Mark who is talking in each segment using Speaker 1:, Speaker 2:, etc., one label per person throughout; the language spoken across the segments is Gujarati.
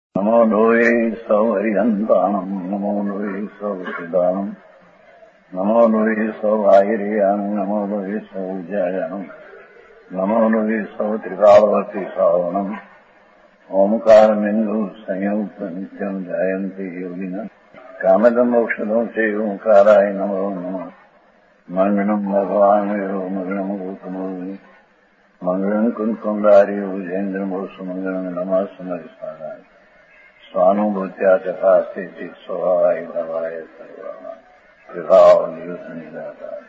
Speaker 1: નમો લોહે સૌહરિહંતાણમ નમો લોહે સૌસિદાનમ નમો લોહે સૌઆયર્યાન નમો લોહે સૌજ્યાયાન નમો લોહે સૌત્રિકાળવતી સાવનમ ઓમકારમિંદુ સંયુક્ત નિત્યમ જાયંતી યોગિના કામદમોક્ષદો છે ઓંકારાય નમો નમઃ મંગળમ ભગવાન મંગળમ ગૌતમોર્મિ મંગળમ કુંકુંડારી વિજેન્દ્રમોષ મંગળમ નમઃ સમરિસારાય સ્વાનુભૂત્યા ચકાસ્તે સ્વભાવાય ભવાય સર્વા વિભાવ નિદાતા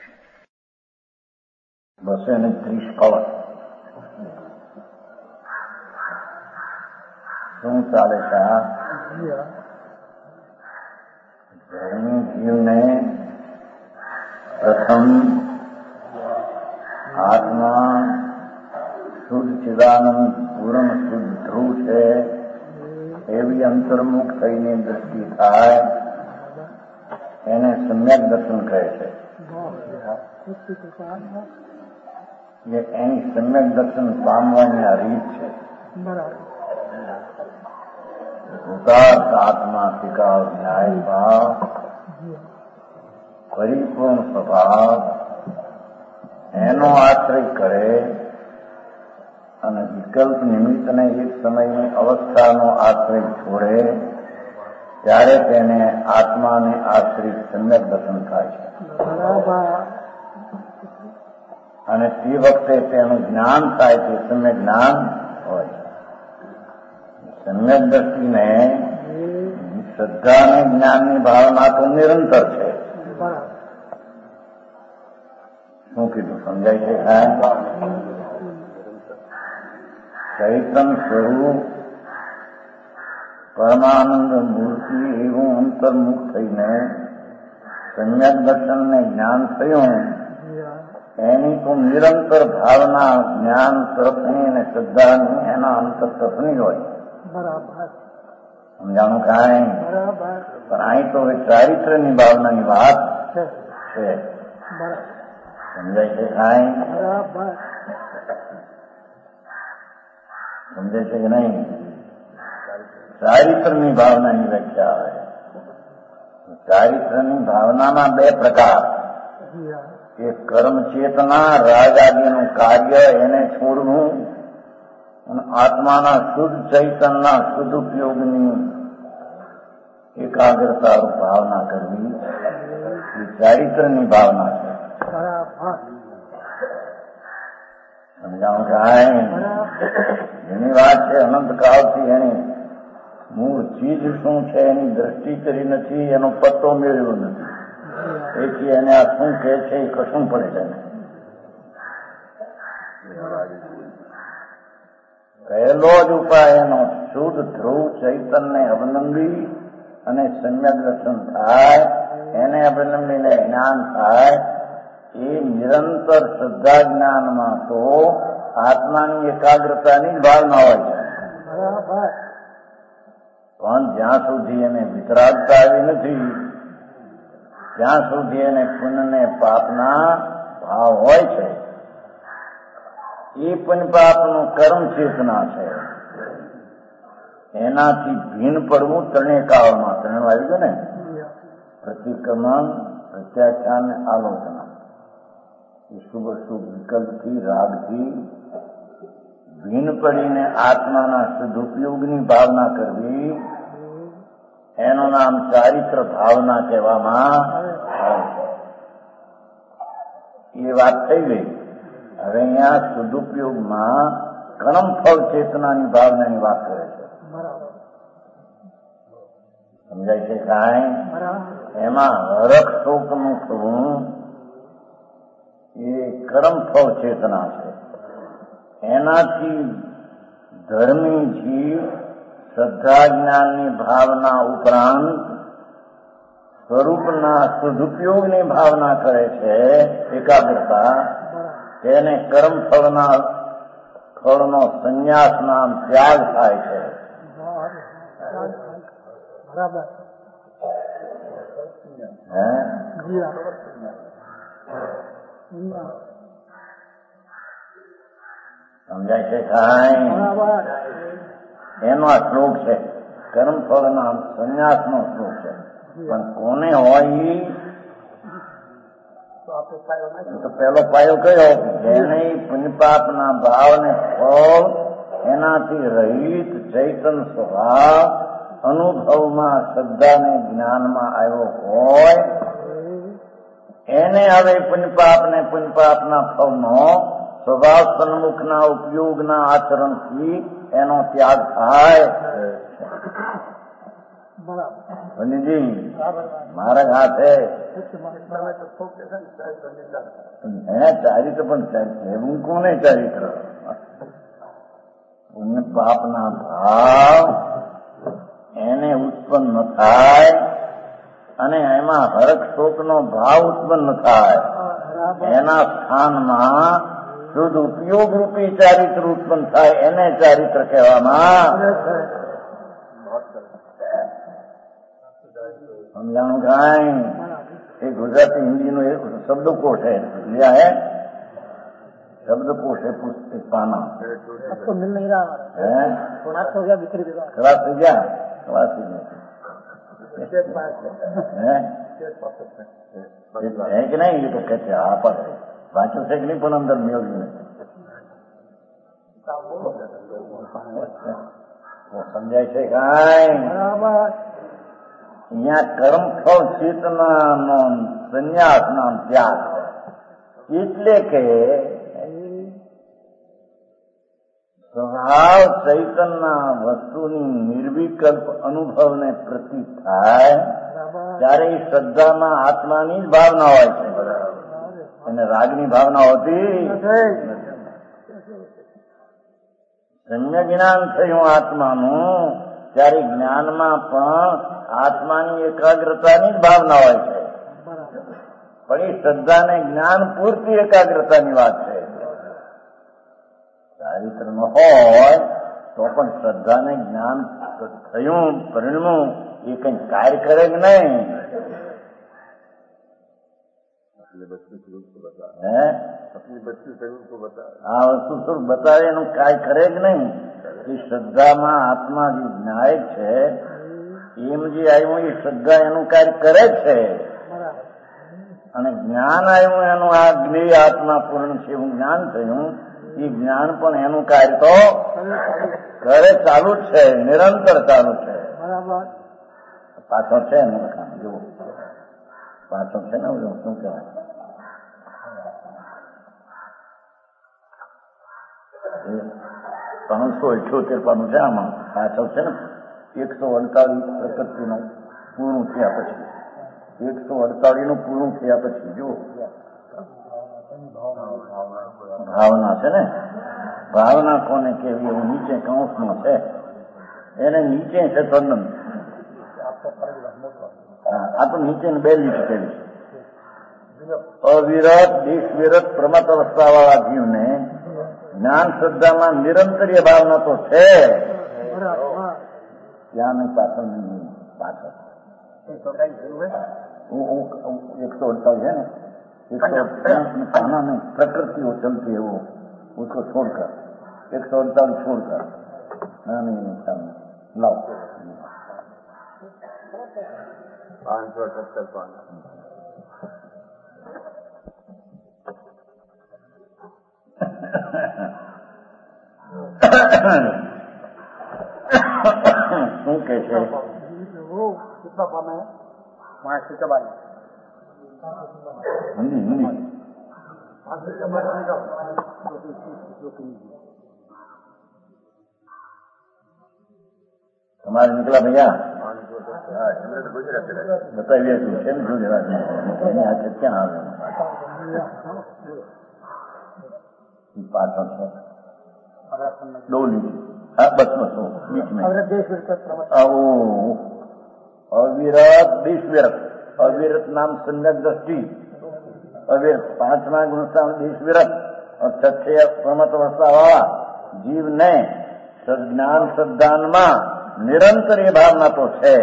Speaker 1: 230 કવચ શું ચાલે છે? ધર્મી જીવને પ્રથમ આત્મા શુદ્ધ ચિદાનંદ પૂર્ણ શુદ્ધ ધ્રુવ છે એવી અંતર્મુખ થઈને દ્રષ્ટિ થાય એને સમ્યક દર્શન કહે છે. એની સમ્યક દર્શન પામવાની આ રીત છે. કૃતાર્થ આત્મા સ્વીકાર ન્યાય ભાવ પરિપૂર્ણ સ્વભાવ એનો આશ્રય કરે અને વિકલ્પ નિમિત્તને એક સમયની અવસ્થાનો આશ્રય છોડે ત્યારે તેને આત્માને આશ્રિત સમ્યક દર્શન થાય છે. અને તે વખતે તેનું જ્ઞાન થાય છે, સમ્યક જ્ઞાન હોય. સમ્યક દ્રષ્ટિને શ્રદ્ધા અને જ્ઞાનની ભાવના તો નિરંતર છે. શું કીધું સમજાય છે? ચૈતન સ્વરૂપ પરમાનંદ મૂર્તિ એવું અંતર્મુખ થઈને સમ્યક દર્શન ને જ્ઞાન થયું એની તો નિરંતર ભાવના જ્ઞાન તરફની અને શ્રદ્ધાની એના અંતર તરફની હોય. સમજાણું કાંઈ? પણ અહીં તો ચારિત્ર્યની ભાવનાની વાત છે. સમજાય છે કાંઈ? સમજે છે કે નહીં? ચારિત્રની ભાવનાની વ્યાખ્યા આવે. ચારિત્રની ભાવનાના બે પ્રકાર. એક કર્મ ચેતના રાગ આદિનું કાર્ય એને છોડવું અને આત્માના શુદ્ધ ચૈતનના શુદ્ધ ઉપયોગની એકાગ્રતા ભાવના કરવી એ ચારિત્રની ભાવના છે. સમજાવું કાંઈ? એની વાત છે અનંતકાળથી એની મૂળ ચીજ શું છે એની દ્રષ્ટિ કરી નથી, એનો પત્તો મેળવ્યો નથી. તેથી એને આ શું કહે છે એ કશું પડે છે. પહેલો જ ઉપાય એનો શુદ્ધ ધ્રુવ ચૈતનને અવલંબી અને સમ્યક દર્શન થાય, એને અવલંબીને જ્ઞાન થાય. એ નિરંતર શ્રદ્ધા જ્ઞાનમાં તો આત્માની એકાગ્રતાની ભાવના હોય છે. પણ જ્યાં સુધી એને વિતરાગતા આવી નથી ત્યાં સુધી એને પુણ્યને પાપના ભાવ હોય છે. એ પણ પાપનું કર્મ ચેતના છે. એનાથી ભીન પડવું ત્રણેય કાળમાં. ત્રણ આવી ગયું ને? પ્રતિક્રમણ, પ્રત્યાખ્યાન ને આલોચના. એ શુભ શુભ વિકલ્પથી રાગથી ભીન પડીને આત્માના સદુપયોગની ભાવના કરવી એનું નામ ચારિત્ર ભાવના કહેવામાં આવે છે. એ વાત થઈ ગઈ. હવે અહીંયા સદુપયોગમાં કર્મફળ ચેતનાની ભાવનાની વાત કરે છે. સમજાય છે કાંઈ? એમાં હરખ શોકનું થવું એ કર્મફળ ચેતના છે. એનાથી ધર્મી જીવ શ્રદ્ધા જ્ઞાનની ભાવના ઉપરાંત સ્વરૂપના સદુપયોગની ભાવના કરે છે, એકાગ્રતા. તેને કર્મફળના ફળનો સંન્યાસ નામ ત્યાગ થાય છે. સમજાય છે કાંઈ? એનો આ શ્લોક છે. કર્મફળના સંન્યાસનો શ્લોક છે. પણ કોને હોય તો પેલો પાયો કયો? જેને પુણ્યપાપના ભાવને ફળ એનાથી રહિત ચૈતન સ્વભાવ અનુભવમાં શ્રદ્ધાને જ્ઞાનમાં આવ્યો હોય એને હવે પુણ્યપાપના ફળનો સ્વભાવ સન્મુખના ઉપયોગના આચરણથી એનો ત્યાગ થાય. પંડિતજી મારા હાથે ચારિત્ર પણ એવું કોને ચારિત્ર? પુણ્યપાપના ભાવ એને ઉત્પન્ન થાય અને એમાં હરખ શોકનો ભાવ ઉત્પન્ન થાય એના સ્થાનમાં શુદ્ધ ઉપયોગ રૂપી ચારિત્ર ઉત્પન્ન થાય એને ચારિત્ર કહેવામાં. સમજાણું કાંઈ? એ ગુજરાતી હિન્દીનો એક શબ્દકોશ है लिया है शब्दकोश है पुस्तक पाना. आपको मिल नहीं रहा है? खलास हो गया, बिखर गया. खलास हो गया? खलास ही नहीं है कि नहीं? ये तो कहते आप वाचो से कि नहीं पण अंदर मेळवी नहीं वो समझाय છે કાંઈ? અહીંયા કર્મફળ ચેતનાનો સંન્યાસનો ત્યાગ એટલે કે સ્વભાવ ચૈતનના વસ્તુની નિર્વિકલ્પ અનુભવને પ્રતીત થાય ત્યારે એ શ્રદ્ધામાં આત્માની જ ભાવના હોય છે અને રાગની ભાવના હોતી. સમ્યક જ્ઞાન થયું આત્માનું ત્યારે જ્ઞાનમાં પણ આત્માની એકાગ્રતાની જ ભાવના હોય છે. પણ એ શ્રદ્ધાને જ્ઞાન પૂરતી એકાગ્રતાની વાત છે. ચારિત્ર ન હોય તો પણ શ્રદ્ધાને જ્ઞાન થયું પરિણમ્યું એ કઈ કાર્ય કરે કે નહીં? આ વસ્તુ સ્વરૂપ બતાવે એનું કાર્ય કરે કે નહીં? એ શ્રદ્ધામાં આત્મા જે જ્ઞાયક છે એમ જે આવ્યું એ શ્રદ્ધા એનું કાર્ય કરે છે અને જ્ઞાન આવ્યું એનું આ જ્ઞેય આત્મા પૂર્ણ છે એવું જ્ઞાન થયું એ જ્ઞાન પણ એનું કાર્ય તો કરે, ચાલુ જ છે, નિરંતર ચાલુ છે. પાછળ છે ને જુઓ, પાછળ છે ને શું કહેવાય 378 પાનું છે આમાં પાછળ છે ને 148 પ્રકૃતિનું પૂરું થયા પછી 148 નું પૂરું થયા પછી જુઓ ભાવના છે ને, ભાવના કોને કેવી એવું નીચે કૌંસમાં છે એને નીચે છે તદ્દન. આ તો નીચે બે લીટી કરી છે. અવિરત દેશવિરત પ્રમત અવસ્થા વાળા જીવને જ્ઞાન શ્રદ્ધામાં નિરંતરીય ભાવના તો છે ત્યાં નહીં, પાછળ નહીં, પાછળ 148 है ना, 148 खाना नहीं प्रकृति वो चलती है वो उसको छोड़कर 148 छोड़कर नहीं लाओ 578 पाना શું કે છે? કેટલા પામે? 542 हिंदी हिंदी हमारे निकला भैया बताइए क्या आ गया पाँच दो लीजिए बस बस बीच में अविरत देशविरत अविरत नाम सम्यक दृष्टि अविरत 5वां गुणस्थान देशविरत और 6 प्रमत अवस्था वाला जीव ने ज्ञान श्रद्धान में निरंतर ये भावना तो है,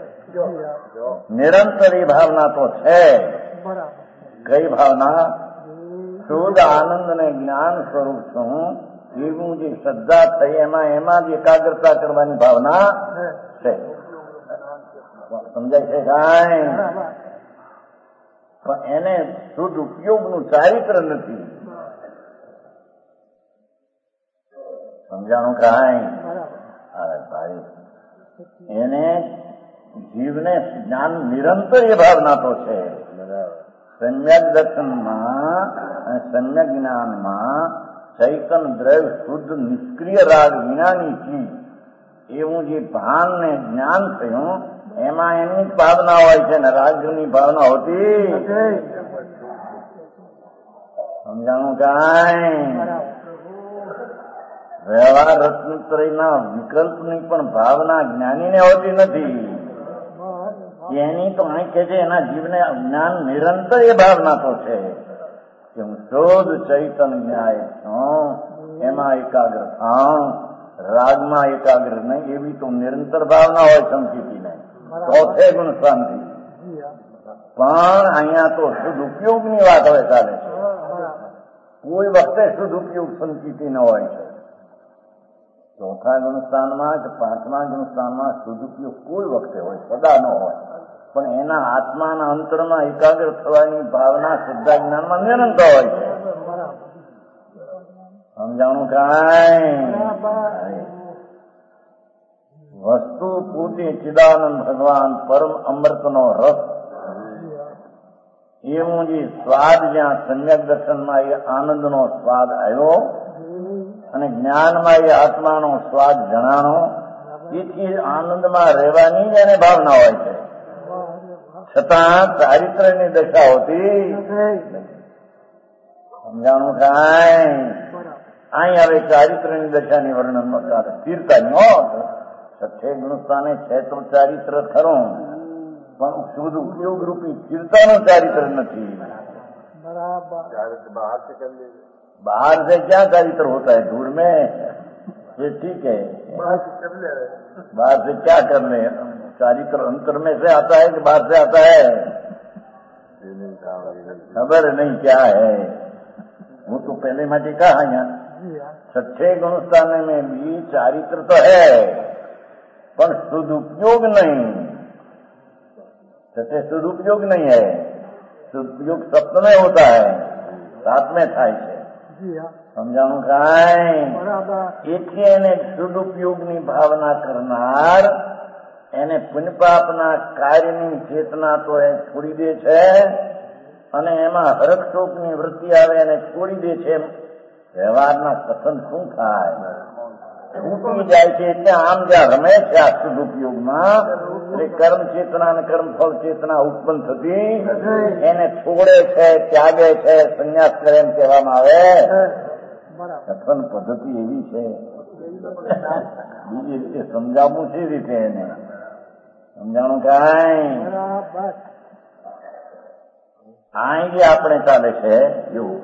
Speaker 1: निरंतर ये भावना तो है. कई भावना शुद्ध आनंद ने ज्ञान स्वरूप छू એવું જે શ્રદ્ધા થઈ એમાં જ એકાગ્રતા કરવાની ભાવના છે. સમજાય છે કાંઈ? પણ એને શુદ્ધ ઉપયોગનું ચારિત્ર નથી. સમજાણું કાંઈ? અરે ભાઈ, એને જીવને જ્ઞાન નિરંતર એ ભાવના તો છે. સમ્યક દર્શનમાં અને સમ્યક જ્ઞાનમાં ચૈતન દ્રવ્ય શુદ્ધ નિષ્ક્રિય રાગ વિનાની ચીજ એવું જે ભાન ને જ્ઞાન થયું એમાં એમની જ ભાવના હોય છે ને રાગની ભાવના હોતી. સમજાણું કાંઈ? વ્યવહાર રત્નત્રયના વિકલ્પની પણ ભાવના જ્ઞાનીને હોતી નથી. એની તો અહીં કે છે એના જીવને જ્ઞાન નિરંતર એ ભાવના તો છે કે હું શોધ ચૈતન ન્યાય છું, એમાં એકાગ્ર થાઉં, રાગમાં એકાગ્ર નહીં, એવી તો નિરંતર ભાવના હોય સંકિતીને. ચોથે ગુણ શાંતિ. પણ અહીંયા તો શુદ્ધ ઉપયોગની વાત હવે ચાલે છે. કોઈ વખતે શુદ્ધ ઉપયોગ સંકિતી ન હોય છે. ચોથા ગુણસ્થાનમાં કે પાંચમા ગુણસ્થાનમાં શુદ્ધ ઉપયોગ કોઈ વખતે હોય, સદા ન હોય. પણ એના આત્માના અંતરમાં એકાગ્ર થવાની ભાવના શ્રદ્ધા જ્ઞાનમાં નિરંતર હોય છે. સમજાણું કાંઈ? વસ્તુ પોતે ચિદાનંદ ભગવાન પરમ અમૃતનો રસ, એવું જે સ્વાદ જ્યાં સમ્યક દર્શનમાં એ આનંદનો સ્વાદ આવ્યો અને જ્ઞાનમાં એ આત્માનો સ્વાદ જણાણો, તેથી આનંદમાં રહેવાની જ એને ભાવના હોય છે. છતાં ચારિત્ર્યની દશા હોતી. સમજાણું કાંઈ? અહીં હવે ચારિત્ર્યની દશાની વર્ણન ચાલે, સ્થિરતાની હો. છઠ્ઠે ગુણસ્થાને છે તો ચારિત્ર ખરું, પણ શુદ્ધ ઉપયોગ રૂપી સ્થિરતાનું ચારિત્ર નથી. बाहर से क्या चारित्र होता है? धूल में ये ठीक है, बाहर से क्या करने? चारित्र अंतर में से आता है कि बाहर से आता है? खबर नहीं क्या है. वो तो पहले माटी कहा यहाँ छठे गुणस्थान में भी चारित्र तो है पर सदुपयोग नहीं. छठे सदुपयोग नहीं है. सदुपयोग सप्तमे होता है, सातमें થાય છે. સમજાણું કાંઈ? એટલે એને સદુપયોગની ભાવના કરનાર એને પુણ્યપાપના કાર્યની ચેતના તો એ છોડી દે છે અને એમાં હરકશોકની વૃત્તિ આવે એને છોડી દે છે. વ્યવહારના કથન શું થાય? છૂટી જાય છે. એટલે આમ જ્યાં રમે છે આ સદુપયોગમાં એટલે કર્મ ચેતના અને કર્મફળ ચેતના ઉત્પન્ન થતી એને છોડે છે, ત્યાગે છે, સંન્યાસ કરે એમ કહેવામાં આવે. કથન પદ્ધતિ એવી છે. બીજી રીતે સમજાવવું છે રીતે એને. સમજાણું કાંઈ? આ જે આપણે ચાલે છે એવું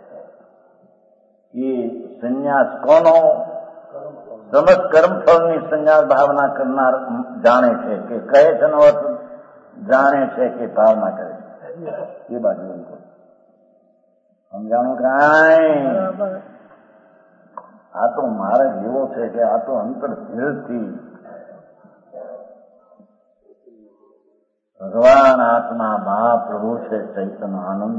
Speaker 1: એ સંન્યાસ કોનો? સમજ કર્મફળની સંન્યાસ ભાવના કરનાર જાણે છે કે કહે છે નો અર્થ જાણે છે કે ભાવના કરે છે. એ બાજુ સમજાણું કાંઈ? આ તો મારે એવો છે કે આ તો અંતર ધીરથી ભગવાન આત્મા મહાપ્રભુ છે ચૈતન્ય આનંદ,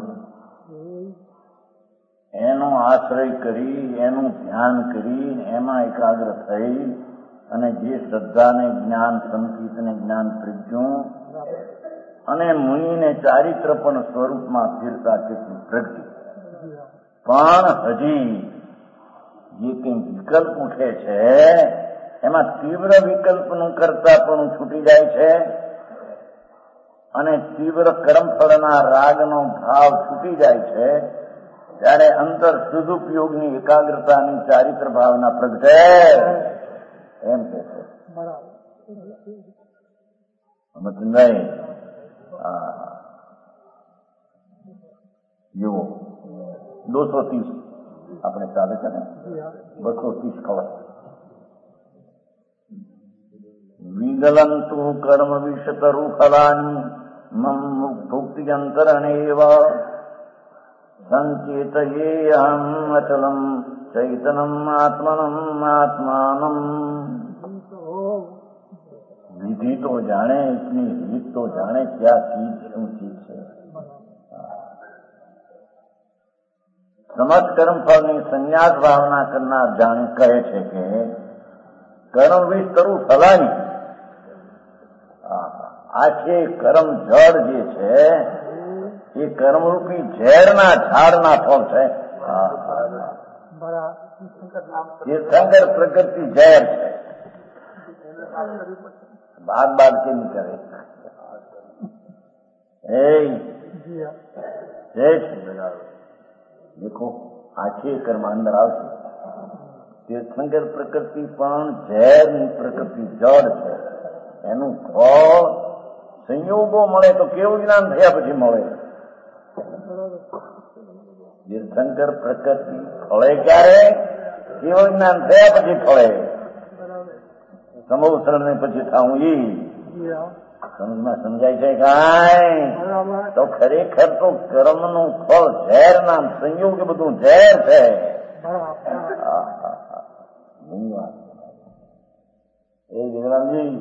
Speaker 1: એનો આશ્રય કરી એનું ધ્યાન કરી એમાં એકાગ્ર થઈ અને જે શ્રદ્ધાને જ્ઞાન સંકિતને જ્ઞાન પ્રજ્ઞું અને મુનિને ચારિત્ર પણ સ્વરૂપમાં સ્થિરતા કેટલી પ્રગટી. પણ હજી જે કંઈ વિકલ્પ ઉઠે છે એમાં તીવ્ર વિકલ્પનું કરતા પણ છૂટી જાય છે અને તીવ્ર કર્મફળના રાગનો ભાવ છૂટી જાય છે. ત્યારે અંતર સદુપયોગની એકાગ્રતાની ચારિત્ર ભાવના પ્રગટે એમ કે છે. સમજભાઈ? જુઓ 230 આપણે ચાલે છે ને 230 ખબર. વિગલંતુ કર્મ વિષતરુ ફલાની મમ ભુક્તિયંતરણેવ સંચેતયેહમ અચલમ ચૈતનમ આત્મનમ આત્માનમ. तो जाने, इतनी रीत तो जाने क्या चीज શું ચીજ છે. સમસ્ત કર્મફળની સંન્યાસ ભાવના કરનાર જાણી કહે છે કે કર્મ વિષ તરુ ફલાની, આખે કર્મ જળ જે છે એ કર્મરૂપી ઝેરના ઝાડના ફળ છે. તીર્થંકર પ્રકૃતિ ઝેર છે. બાદ બાદ કે નહીં કરે. દેખો આખે કર્મ અંદર આવશે. તીર્થંકર પ્રકૃતિ પણ ઝેરની પ્રકૃતિ જળ છે. એનું ફળ સંયોગો મળે તો કેવું જ્ઞાન થયા પછી મળે. તીર્થંકર પ્રકૃતિ ફળે ક્યારે? કેવું જ્ઞાન થયા પછી ફળે. સમવસરણ ને પછી થાવું ઈ સમજમાં સમજાય છે કાંઈ? તો ખરેખર તો કર્મનું ફળ ઝેરના સંયોગ બધું ઝેર છે. એ વિદ્વાનજી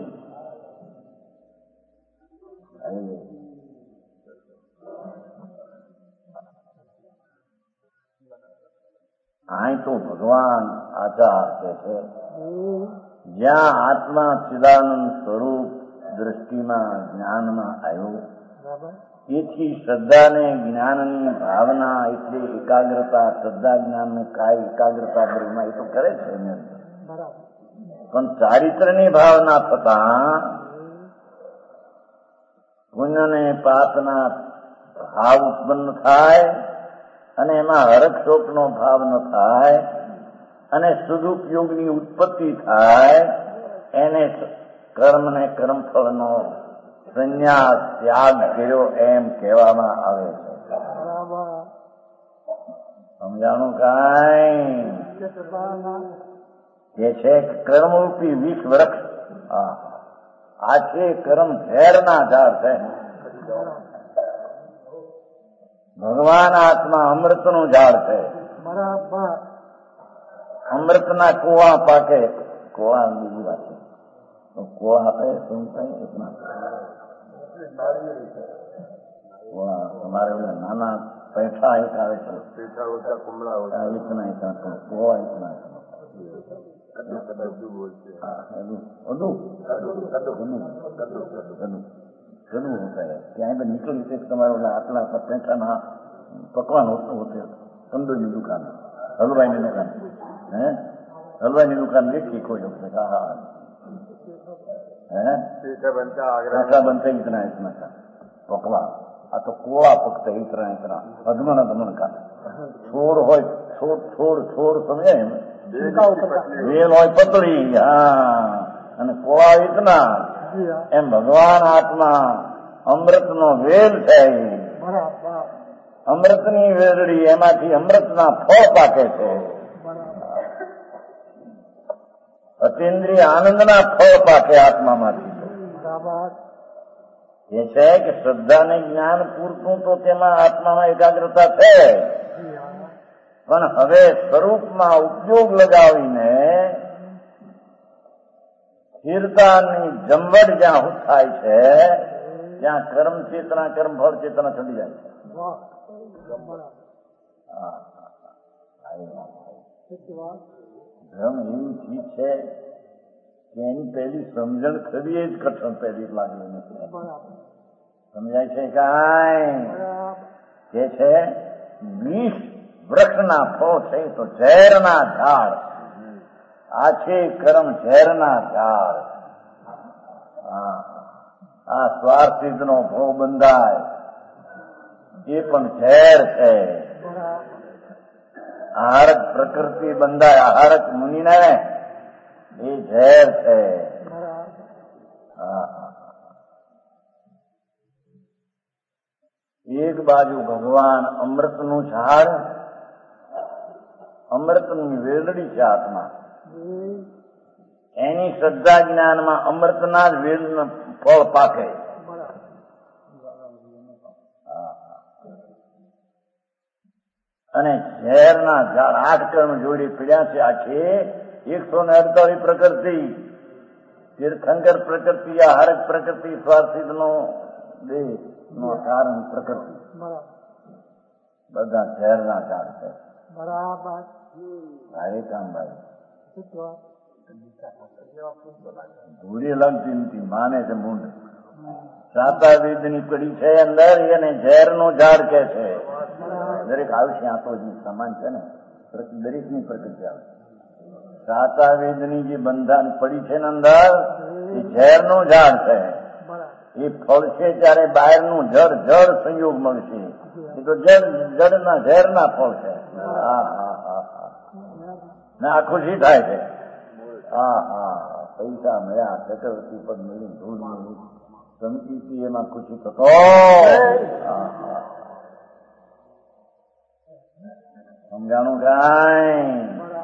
Speaker 1: અહીં તો ભગવાન આચાર કે છે જ્યાં આત્મા ચિદાનંદ સ્વરૂપ દ્રષ્ટિમાં જ્ઞાનમાં આવ્યો તેથી શ્રદ્ધાને જ્ઞાનની ભાવના એટલે એકાગ્રતા, શ્રદ્ધા જ્ઞાનનું કાય એકાગ્રતા બ્રહ્મા એ તો કરે છે એમને. પણ ચારિત્રની ભાવના થતા પુણ્ય ને પાપના ભાવ ઉત્પન્ન થાય અને એમાં હરખ શોકનો ભાવ ન થાય અને સદુપયોગની ઉત્પત્તિ થાય એને કર્મ ને કર્મફળનો સંન્યાસ ત્યાગ કર્યો એમ કહેવામાં આવે છે. સમજાણું કાંઈ? જે છે કર્મરૂપી વિષ વૃક્ષ, આ છે કર્મ ઝેરના ઝાડ છે. ભગવાન આત્મા અમૃતનું ઝાડ છે. અમૃતના કુવા પાકે. કુવા બીજી વાત છે. કુવા આપે શું થાય એટલા તમારે નાના પૈસા એક આવે છે ઇતના કુવા ઇતના ઘણું હોતા है. ત્યાં पे નીકળી છે તમારે આટલા પૈસાના પકવાન હોते તંદુરની દુકાન, હલવાઈની દુકાન, હલવાઈની દુકાન देखी कोई लोग ने कहा ऐसा बनते इतना इतना का पकवान. आ तो कोड़ा पकते इतना इतना अधमन अधमन का छोड़ हो छोड़ छोड़ छोड़ समझे वेल हो पतली. हाँ અને કોળા ઇતના એમ ભગવાન આત્મા અમૃતનો વેલ છે. અમૃતની વેલડી એમાંથી અમૃતના ફળ પાકે છે. અતિન્દ્રિય આનંદના ફળ પાકે આત્મામાંથી. એ છે કે શ્રદ્ધા ને જ્ઞાન પૂરતું તો તેમાં આત્મામાં એકાગ્રતા છે, પણ હવે સ્વરૂપમાં ઉપયોગ લગાવીને સ્થિરતાની જમવટ જ્યાં થાય છે ત્યાં કર્મ ચેતના કર્મફળ ચેતના ચડી જાય છે. ધર્મ એવી ચીજ છે કે એની પહેલી સમજણ ખરી એ જ કઠણ પહેલી લાગેલી નથી. સમજાય છે કાંઈ? જે છે વિષ વૃક્ષના ફળ છે તો ઝેરના ઝાડ. આ છે કર્મ ઝેરના ઝાડ. આ સ્વાર્થિદનો ભોગ બંધાય એ પણ ઝેર છે. આહારક પ્રકૃતિ બંધાય આહારક મુનિને એ ઝેર છે. એક બાજુ ભગવાન અમૃતનું ઝાડ, અમૃતની વેલડી છે આત્મા. એની શ્રદ્ધા જ્ઞાનમાં અમૃતના જ વેલનું ફળ પાકે. અને ઝેરના ઝાડ 8 કર્મ જોડી પીડ્યા છે. આ છે 148 પ્રકૃતિ તીર્થંકર પ્રકૃતિ આ હરક પ્રકૃતિ સ્વાર્થિતનો દેહ નો કારણ પ્રકૃતિ બધા ઝેરના ઝાડ છે.
Speaker 2: બરાબર.
Speaker 1: ભાઈ કામભાઈ ભૂરી લગતી નથી, માને છે મૂંડ. સાતા વેદની પડી છે અંદર, એને ઝેરનું ઝાડ કે છે. દરેક આવશે આ તો સમાન છે ને, દરેકની પ્રકૃતિ આવે. સાતા વેદની જે બંધાન પડી છે ને અંદર, એ ઝેરનું ઝાડ છે. એ ફળશે ત્યારે બહારનું જળ જળ સંયોગ મળશે. એ તો જળના ઝેરના ફળ છે. હા હા હા હા ને આ ખુશી થાય છે. હા હા પૈસા મળ્યા, ચક્રવર્તી પદ મળ્યું, ધૂળ મળ્યું, ધમકી એમાં ખુશી થતો. સમજાણું કાંઈ?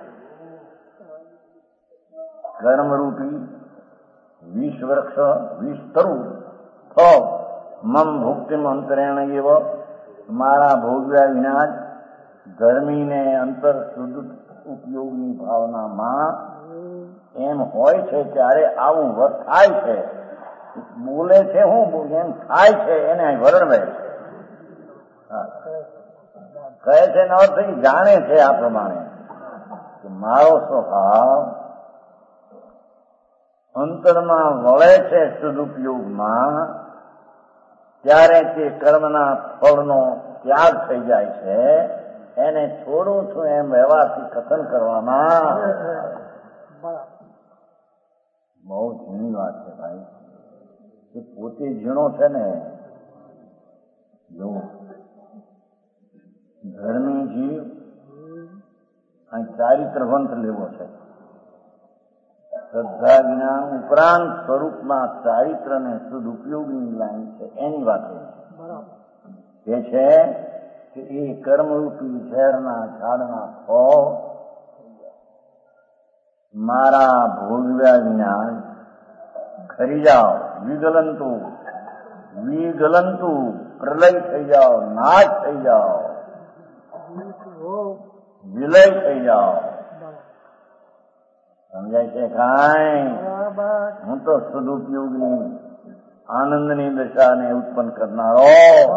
Speaker 1: કર્મરૂપી 20 વૃક્ષ 20 તરુ ફળ મમ ભુક્તિમ અંતરેણ એવ મારા ભોગવ્યા વિના જ ધર્મીને અંતર શુદ્ધ ઉપયોગની ભાવનામાં એમ હોય છે ત્યારે આવું થાય છે. બોલે છે હું એમ થાય છે, એને વર્ણવે છે. કહે છે એનો અર્થ જાણે છે આ પ્રમાણે કે મારો સ્વભાવ અંતરમાં વળે છે સદુપયોગમાં, ત્યારે તે કર્મના ફળનો ત્યાગ થઈ જાય છે. એને છોડું છું એમ વ્યવહારથી કથન કરવામાં બહુ ઝીણી વાત છે ભાઈ. એ પોતે ઝીણો છે ને. જો ધર્મી જીવ અહીં ચારિત્રવંત લેવો છે. શ્રદ્ધા જ્ઞાન ઉપરાંત સ્વરૂપમાં ચારિત્ર ને સદુપયોગની લાઈન છે, એની વાત છે. એ છે કે એ કર્મરૂપી ઝેરના ઝાડના ફળ મારા ભોગવ્યા જ્ઞાન ખરી જાઓ, વિગલંતુ પ્રલય થઈ જાઓ, નાશ થઈ જાઓ, વિલય થઈ જાઓ. સમજાય છે કાંઈ? હું તો સદુપયોગની આનંદની દશાને ઉત્પન્ન કરનારો.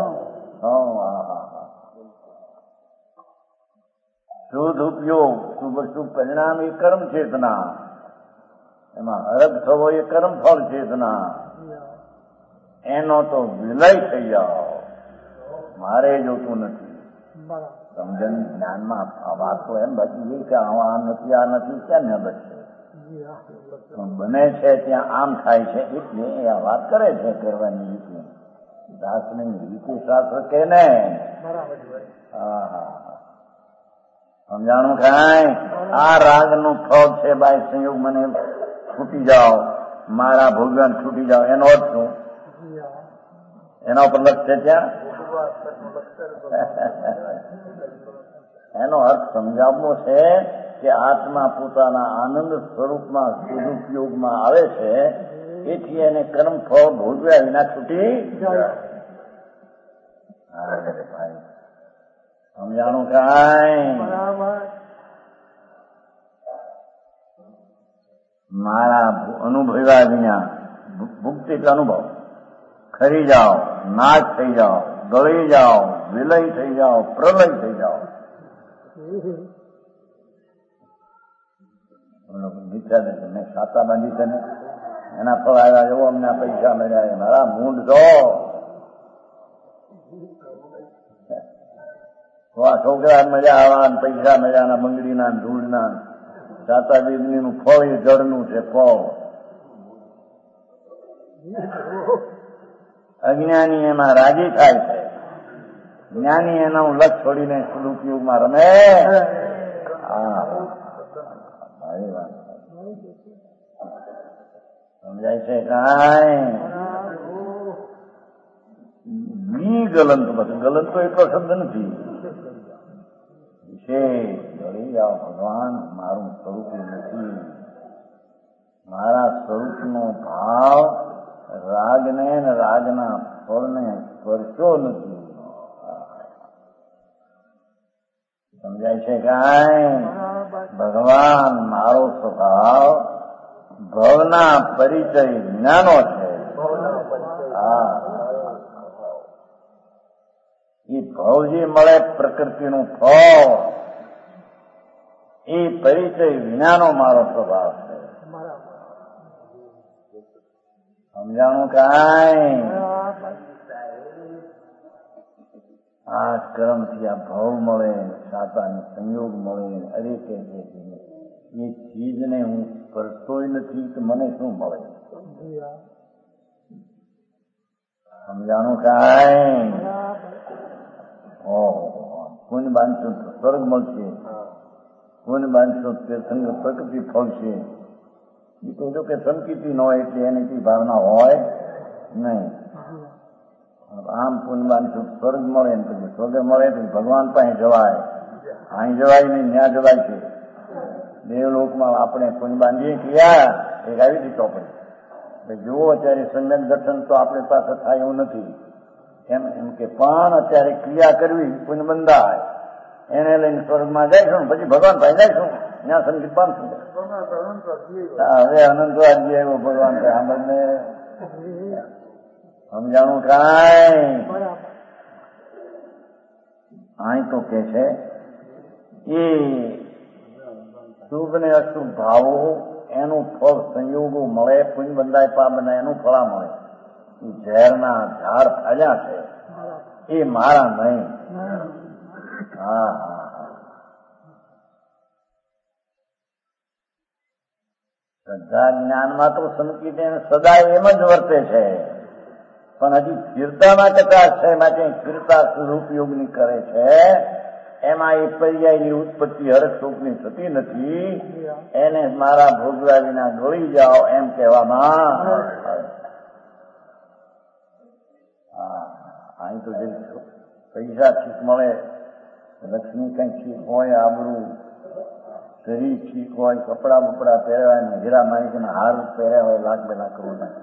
Speaker 1: શુદ્ધ ઉપયોગ શુભ પરિણામ એ કર્મ ચેતના, એમાં હરક થવો એ કર્મ ફળ ચેતના. એનો તો વિલય થઈ જાઓ, મારે જોતું નથી. સમજણ જ્ઞાનમાં આ વાત તો એમ બચી ગઈ કે આ નથી આ નથી, ક્યાં ન બચશે? બને છે ત્યાં આમ થાય છે એટલે એ આ વાત કરે છે કરવાની રીતે. દાસની રીતે શાસ્ત્ર કે ને. હા હા સમજાણું કાંઈ? આ રાગનું ફળ છે ભાઈ સંયોગ, મને છૂટી જાઓ, મારા ભોગવાન છૂટી જાઓ. એનો અર્થ શું? એના ઉપર લક્ષ છે ત્યાં. એનો અર્થ સમજાવવો છે કે આત્મા પોતાના આનંદ સ્વરૂપમાં સદુપયોગમાં આવે છે, એથી એને કર્મ ફળ ભોગવ્યા વિના છૂટી જાય. ભાઈ સમજાણું કાંઈ? મારા અનુભવ્યા વિના, ભુક્તિ એટલે અનુભવ, ખરી જાઓ, નાશ થઈ જાઓ, ગળી જાઓ, વિલય થઈ જાઓ, પ્રલય થઈ જાઓ. મેં ખાતા બાંધી છે ને, એના ફળ આવ્યા, એવો અમને પૈસા મળ્યા. મારા મૂંડ તો છોકરા મજા આવવા, પૈસા મજાના, બંગડીના ધૂળના, સાતા બીજનું ફળ એ જળનું છે ફળ. અજ્ઞાની એમાં રાજી થાય છે, જ્ઞાની એનો લક્ષ છોડીને સદુપયોગમાં રમે. મારી વાત સમજાય છે કાંઈ? ગલંત, ગલંત તો એટલો શબ્દ નથી. વિશેષ ગળી જાઓ, ભગવાન મારું સ્વરૂપ નથી, મારા સ્વરૂપનો ભાવ રાગને રાગના ફળને સ્પર્શો નથી. સમજાય છે કાંઈ? ભગવાન મારો સ્વભાવ ભવના પરિચય વિનાનો છે. હા, એ ભવ જે મળે પ્રકૃતિનું ફળ, એ પરિચય વિનાનો મારો સ્વભાવ છે. સમજાણું કાંઈ? આ કર્મથી આ ભવ મળે, સાતાનો સંયોગ મળે, અરે કે એ ચીજને હું કરતોય નથી તો મને શું મળે? સમજાણું કાંઈ? પુણ્ય બાંધશું તો સ્વર્ગ મળશે, પુણ્ય બાંધશું તીર્થંકર પ્રકૃતિ ફળશે. એ તો જો કે સંકિતિ ન હોય એટલે એની ભાવના હોય નહીં. આમ પુણ્ય બાંધશું સ્વર્ગ મળે ને પછી સ્વર્ગ મળે તો ભગવાન પાસે જવાય, અહીં જવાય નહીં, ત્યાં જવાય છે. દેવલોકમાં આપણે પુણ્ય બાંધીએ ક્યાં એક આવી હતી ચોપડી જુઓ અત્યારે સમ્યક દર્શન તો આપણી પાસે થાય એવું નથી. એમ કે પણ અત્યારે ક્રિયા કરવી પુણ્ય બંધાય, એને લઈને સ્વર્ગમાં જઈશું પછી ભગવાન ભાઈ જઈશું, ત્યાં સંગીત બાંધશું. હવે અનંતવાદ જે એવો ભગવાન છે આ બંને સમજાણું કાંઈ? અહીં તો કે છે એ શુભ ને અશુભ ભાવો એનું ફળ સંયોગો મળે, પુણ્ય બંધાય પા બંધાય એનું ફળા મળે. એ ઝેરના ઝાડ ફાલ્યા છે એ મારા નહીં. હા હા હા, શ્રદ્ધા જ્ઞાનમાં તો સંકિત સદાય એમ જ વર્તે છે, પણ હજી સ્થિરતામાં કચાશ છે, માટે સ્થિરતા સ્વરૂપયોગની કરે છે. એમાં એ પર્યાયની ઉત્પત્તિ હરક શોકની થતી નથી. એને મારા ભોગવ્યા વિના ગળી જાઓ એમ કહેવામાં. અહીં તો જે પૈસા ઠીક મળે, લક્ષ્મી કઈ ઠીક હોય, આબરૂ શરીર ઠીક હોય, કપડા બપડા પહેરવાય, હીરા માણિકના હાર પહેર્યા હોય લાખ 2 લાખ કરોડના,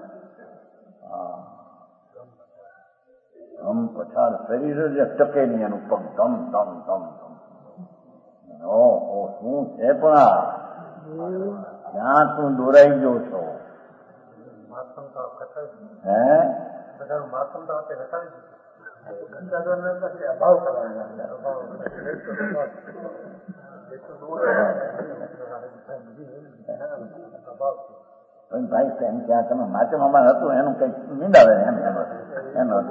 Speaker 1: આમ પછાડ શરીર જ ટકે નહીં, એનું પગ ધમ ધમ ધમ ધમ. ઓહો શું છે પણ આ ક્યાં તું દોરાઈ ગયો છો? હે ભાઈ એમ ક્યાં તમે માચમાં હતું એનું કઈક નિંદાવે એમ એનું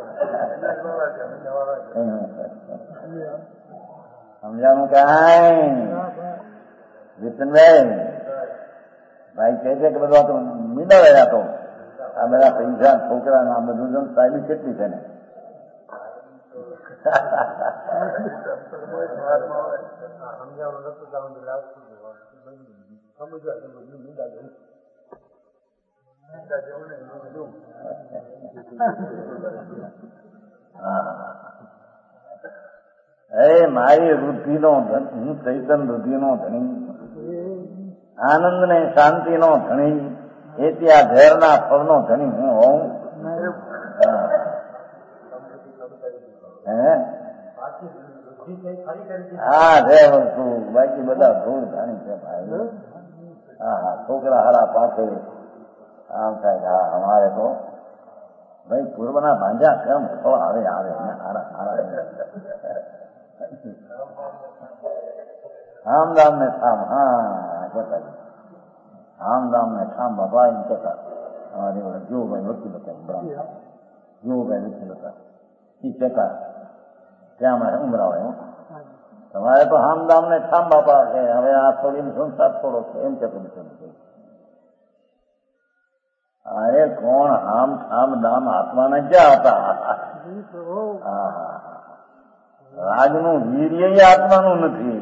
Speaker 1: સમજાણું કાંઈ? વિપિનભાઈ ભાઈ કહે છે કે બધું તો નિંદાવે તો આ બધા પૈસા છોકરા આ બધું જો સાહેબી કેટલી છે ને મારી વૃદ્ધિનો ધન, હું ચૈતન વૃદ્ધિનો ધણી, આનંદ ને શાંતિનો ધણી, એ ત્યાં ઘેરના ફળનો ધણી હું હોઉં. હા છે વસ્તુ, બાકી બધા ધૂળ ધાણી છે ભાઈ. હા હા, છોકરા હારા પાસે આમ થાય. હા અમારે તો ભાઈ પૂર્વના ભાંજા કેમ ફળ આવે આવે આમદામ ને ઠામ. હા કહેતા આમદામ ને ઠામ બાબા એમ કહેતા અમારે જોભાઈ વકીલ હતા, જોભાઈ વકીલ હતા, એ કહેતા ત્યાં અમારે ઉમરાવે તમારે તો હામદામ ને ઠામ બાપા છે, હવે આ છોડીને સંસાર છોડો છો એમ કહેતો. અરે કોણ હામ ઠામ દામ આત્માના ક્યાં હતા? રાજનું વીર્ય આત્માનું નથી.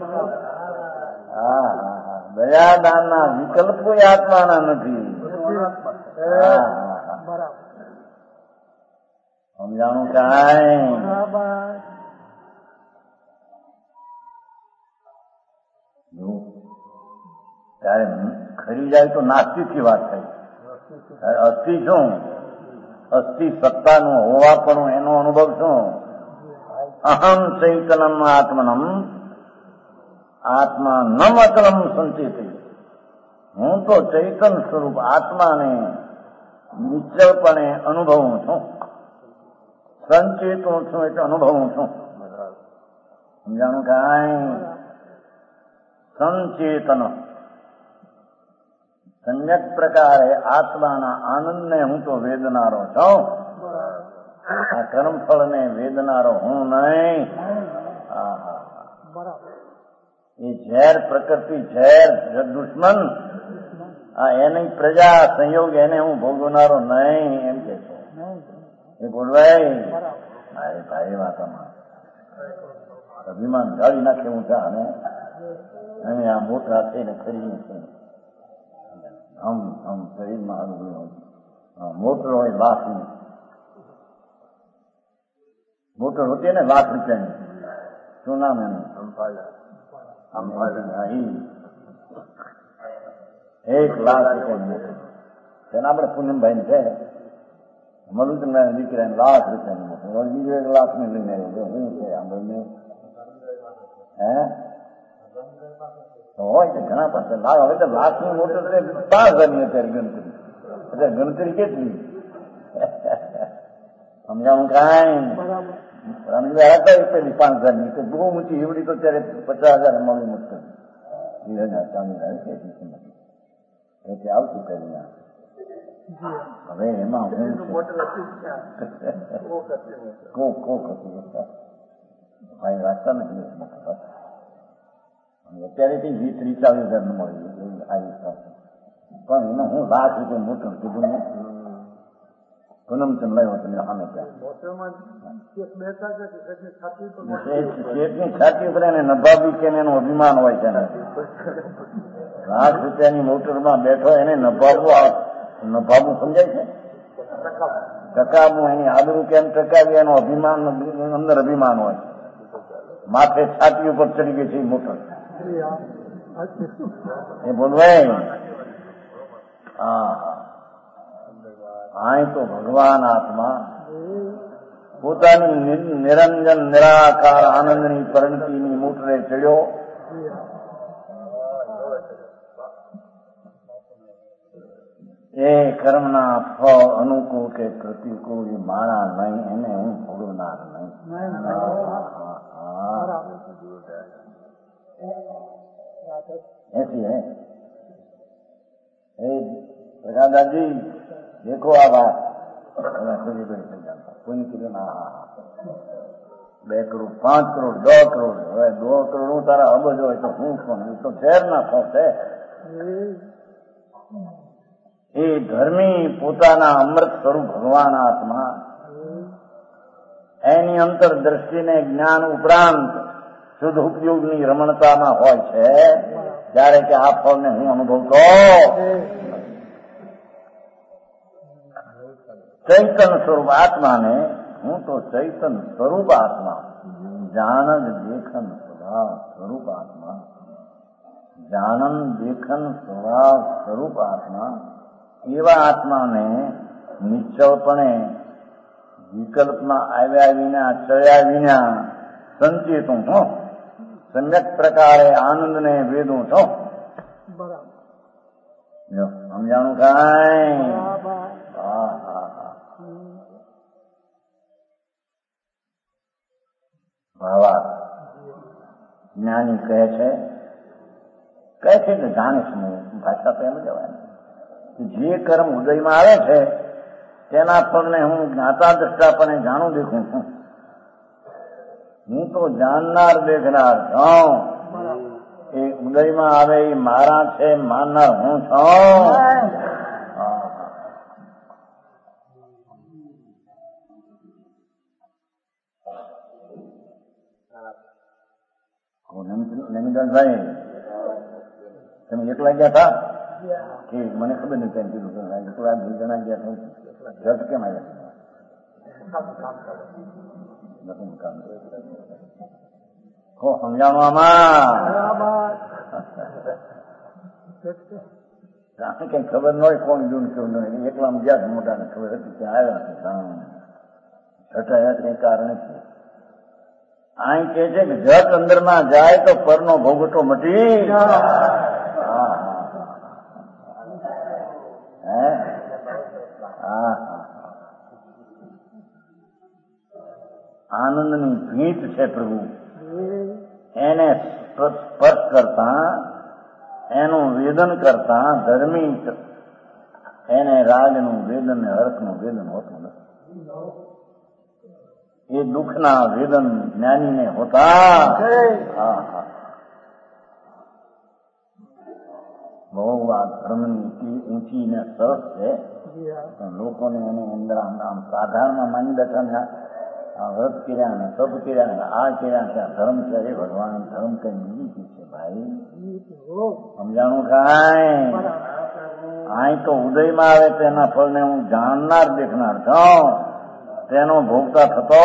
Speaker 1: હા હા, દયા દાનના વિકલ્પો આત્માના નથી. સમજાણું કાંઈ? ત્યારે ખરી જાય તો નાસ્તિકથી વાત થઈ. અસ્થિ શું? અસ્થિ સત્તાનું હોવાપણું, એનો અનુભવ શું? અહમ ચૈતનમ આત્મનમ આત્મા નમ અકલમ સંચિત. હું તો ચૈતન સ્વરૂપ આત્માને નિશ્ચળપણે અનુભવું છું. સંચેતું છું એટલે અનુભવું છું. સમજાણું કાંઈ? સંચેતન સમ્યક પ્રકારે આત્માના આનંદને હું તો વેદનારો છું. આ કર્મફળને વેદનારો હું નહીં. એ ઝેર પ્રકૃતિ ઝેર દુશ્મન, આ એની પ્રજા સંયોગ એને હું ભોગવનારો નહીં એમ કે છે. એ બોલવાય મારે ભાઈ વાતમાં અભિમાન ગાળી નાખે હું અને આ મોટા થઈને ખરીને છે આમ શરીરમાં અનુભવ મોટર હોય લાખની મોટર હોતી ને લાખ રૂપિયાની, શું નામ એનું? એક લાખ રૂપિયાની મોટર તેના આપણે પૂનમભાઈ છે મલુચંદ્ર દીકરા લાખ રૂપિયાની મોટર, બીજો 1 લાખ ને લઈને આવ્યો. શું છે આમ બંને? હોય તો ઘણા પાસે લાખ. હવે તો લાખની મોટર 5,000 અત્યારે ગણતરી. એટલે ગણતરી કેટલી સમજાવું કાંઈ? પેલી 5,000ની તો બહુ ઊંચી એવડી તો ત્યારે 50,000 મળવી મુશ્કેલ. 20,000 એટલે આવતી પેલી. હવે એમાં હું કોક હતું ભાઈ વાંચતા નથી. અત્યારે 20,000-30,000 મળી આવી પણ એમાં હું લાખ રૂપિયા મોટર કીધું ને પૂનમચંદ લાવ્યો તમે સામે શેઠની છાતી ઉપર એને નભાવી કે એનું અભિમાન હોય છે. લાખ રૂપિયાની મોટરમાં બેઠો એને નભાવવું સમજાય છે. ટકાવવું, એની આબરૂ કેમ ટકાવી એનું અભિમાન અંદર અભિમાન હોય. માથે છાતી ઉપર ચડી ગઈ છે મોટર એ બોલવાય. અહીં તો ભગવાન આત્મા પોતાની નિરંજન નિરાકાર આનંદની પરિણતિની મોટરે ચડ્યો. એ કર્મના ફળ અનુકૂળ કે પ્રતિકૂળ એ મારા નહીં, એને હું ભોગવનાર નહીં. ऐसी है प्रकाशदासजी देखो आप कोई किलो ना 2 करोड़ 5 करोड़ 10 करोड़ હવે 2 કરોડ હું તારા અબજ હોય તો હું કોણ? એ તો ઝેર ના ખોશે. એ ધર્મી પોતાના અમૃત સ્વરૂપ ભગવાન આત્મા એની અંતર દ્રષ્ટિને જ્ઞાન ઉપરાંત શુદ્ધ ઉપયોગની રમણતામાં હોય છે. જ્યારે કે આ ફળને હું અનુભવતો ચૈતન સ્વરૂપ આત્માને હું તો ચૈતન સ્વરૂપ આત્મા જાનન દેખન સ્વભાવ સ્વરૂપ આત્મા જાનન દેખન સ્વભાવ સ્વરૂપ આત્મા એવા આત્માને નિશ્ચળપણે વિકલ્પમાં આવ્યા વિના ચડ્યા વિના સંચેતું છું. સમ્યક પ્રકારે આનંદને વેદું છું. સમજાણું કાંઈ? ભાવાર્થ જ્ઞાની કહે છે કે જાણીશ હું ભાષા તો એમ કહેવાય જે કર્મ ઉદયમાં આવે છે તેના ફળને હું જ્ઞાતા દ્રષ્ટાપણે જાણું દેખું છું. હું તો જાણનાર દેખનાર છું. એ ઉદયમાં આવે એ મારા છે માનનાર હું છું. નમિદાસભાઈ તમે એકલા ગયા હતા કે મને ખબર નથી એમ કીધું એકલા 2 જણા ગયા જટ કેમ આવ્યા? સમજાણું આમાં કઈ ખબર ન હોય કોણ જૂન કેવું નહીં. એકલા ગયા મોટા ને ખબર હતી ત્યાં આવ્યા છટાયા કઈ કારણે અહીં કે છે કે જટ અંદરમાં જાય તો પરનો ભોગવટો મટી. હે હા આનંદની ભીંત છે પ્રભુ. એને સ્પર્શ કરતા, એનું વેદન કરતા ધર્મી એને રાગનું વેદન ને હર્ષનું વેદન હોતું નથી. એ દુઃખના વેદન જ્ઞાનીને હોતા. બહુ આ ધર્મની ઊંચી ને સરસ છે, લોકોને એને અંદર આમ સાધારણમાં માની બેઠા ને વ્રત કર્યા ને સબ કર્યા ને આ કર્યા છે ધર્મ છે. એ ભગવાન ધર્મ કઈ બીજી ચીજ છે ભાઈ, સમજાણું કાંઈ? અહીં તો ઉદયમાં આવે તેના ફળને હું જાણનાર દેખનાર છું, તેનો ભોગતા થતો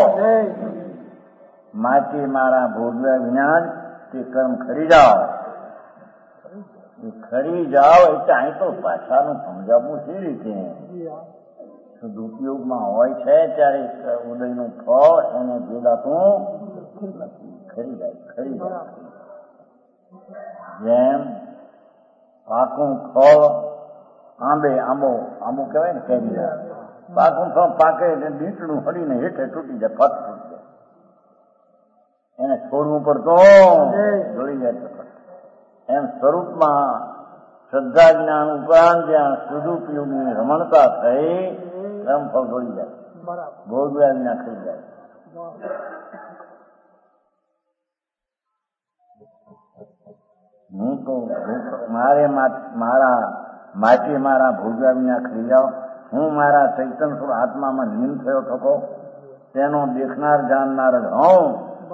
Speaker 1: માટી મારા ભોગવ્યા વિના તે કર્મ ખરી જાઓ. ખરી જાઓ એટલે અહીં તો ભાષાનું સમજાવવું સી રીતે? સદુપયોગમાં હોય છે ત્યારે ઉદયનું ફળ એને ભેદાતું ખરી જાય, ખરી જાય. જેમ પાકું ફળ આંબો કહેવાય ને, કેરી પાકું ફળ પાકે એટલે દીટડું હડીને હેઠે તૂટી જાય, ફટ તૂટી જાય. એને છોડવું પડતું, ગળી જાય. એમ સ્વરૂપમાં શ્રદ્ધા જ્ઞાન ઉપરાંત જ્યાં સદુપયોગની રમણતા થઈ કર્મફળ ગળી જાય, ભોગવ્યા વિના થઈ જાય. હું તો માટી મારા ભોગવ્યા વિના ખરી જાઓ. હું મારા ચૈતન્ય સ્વરૂપ આત્મામાં લીન થયો થકો, તેનો દેખનાર જાણનાર જ હોઉં.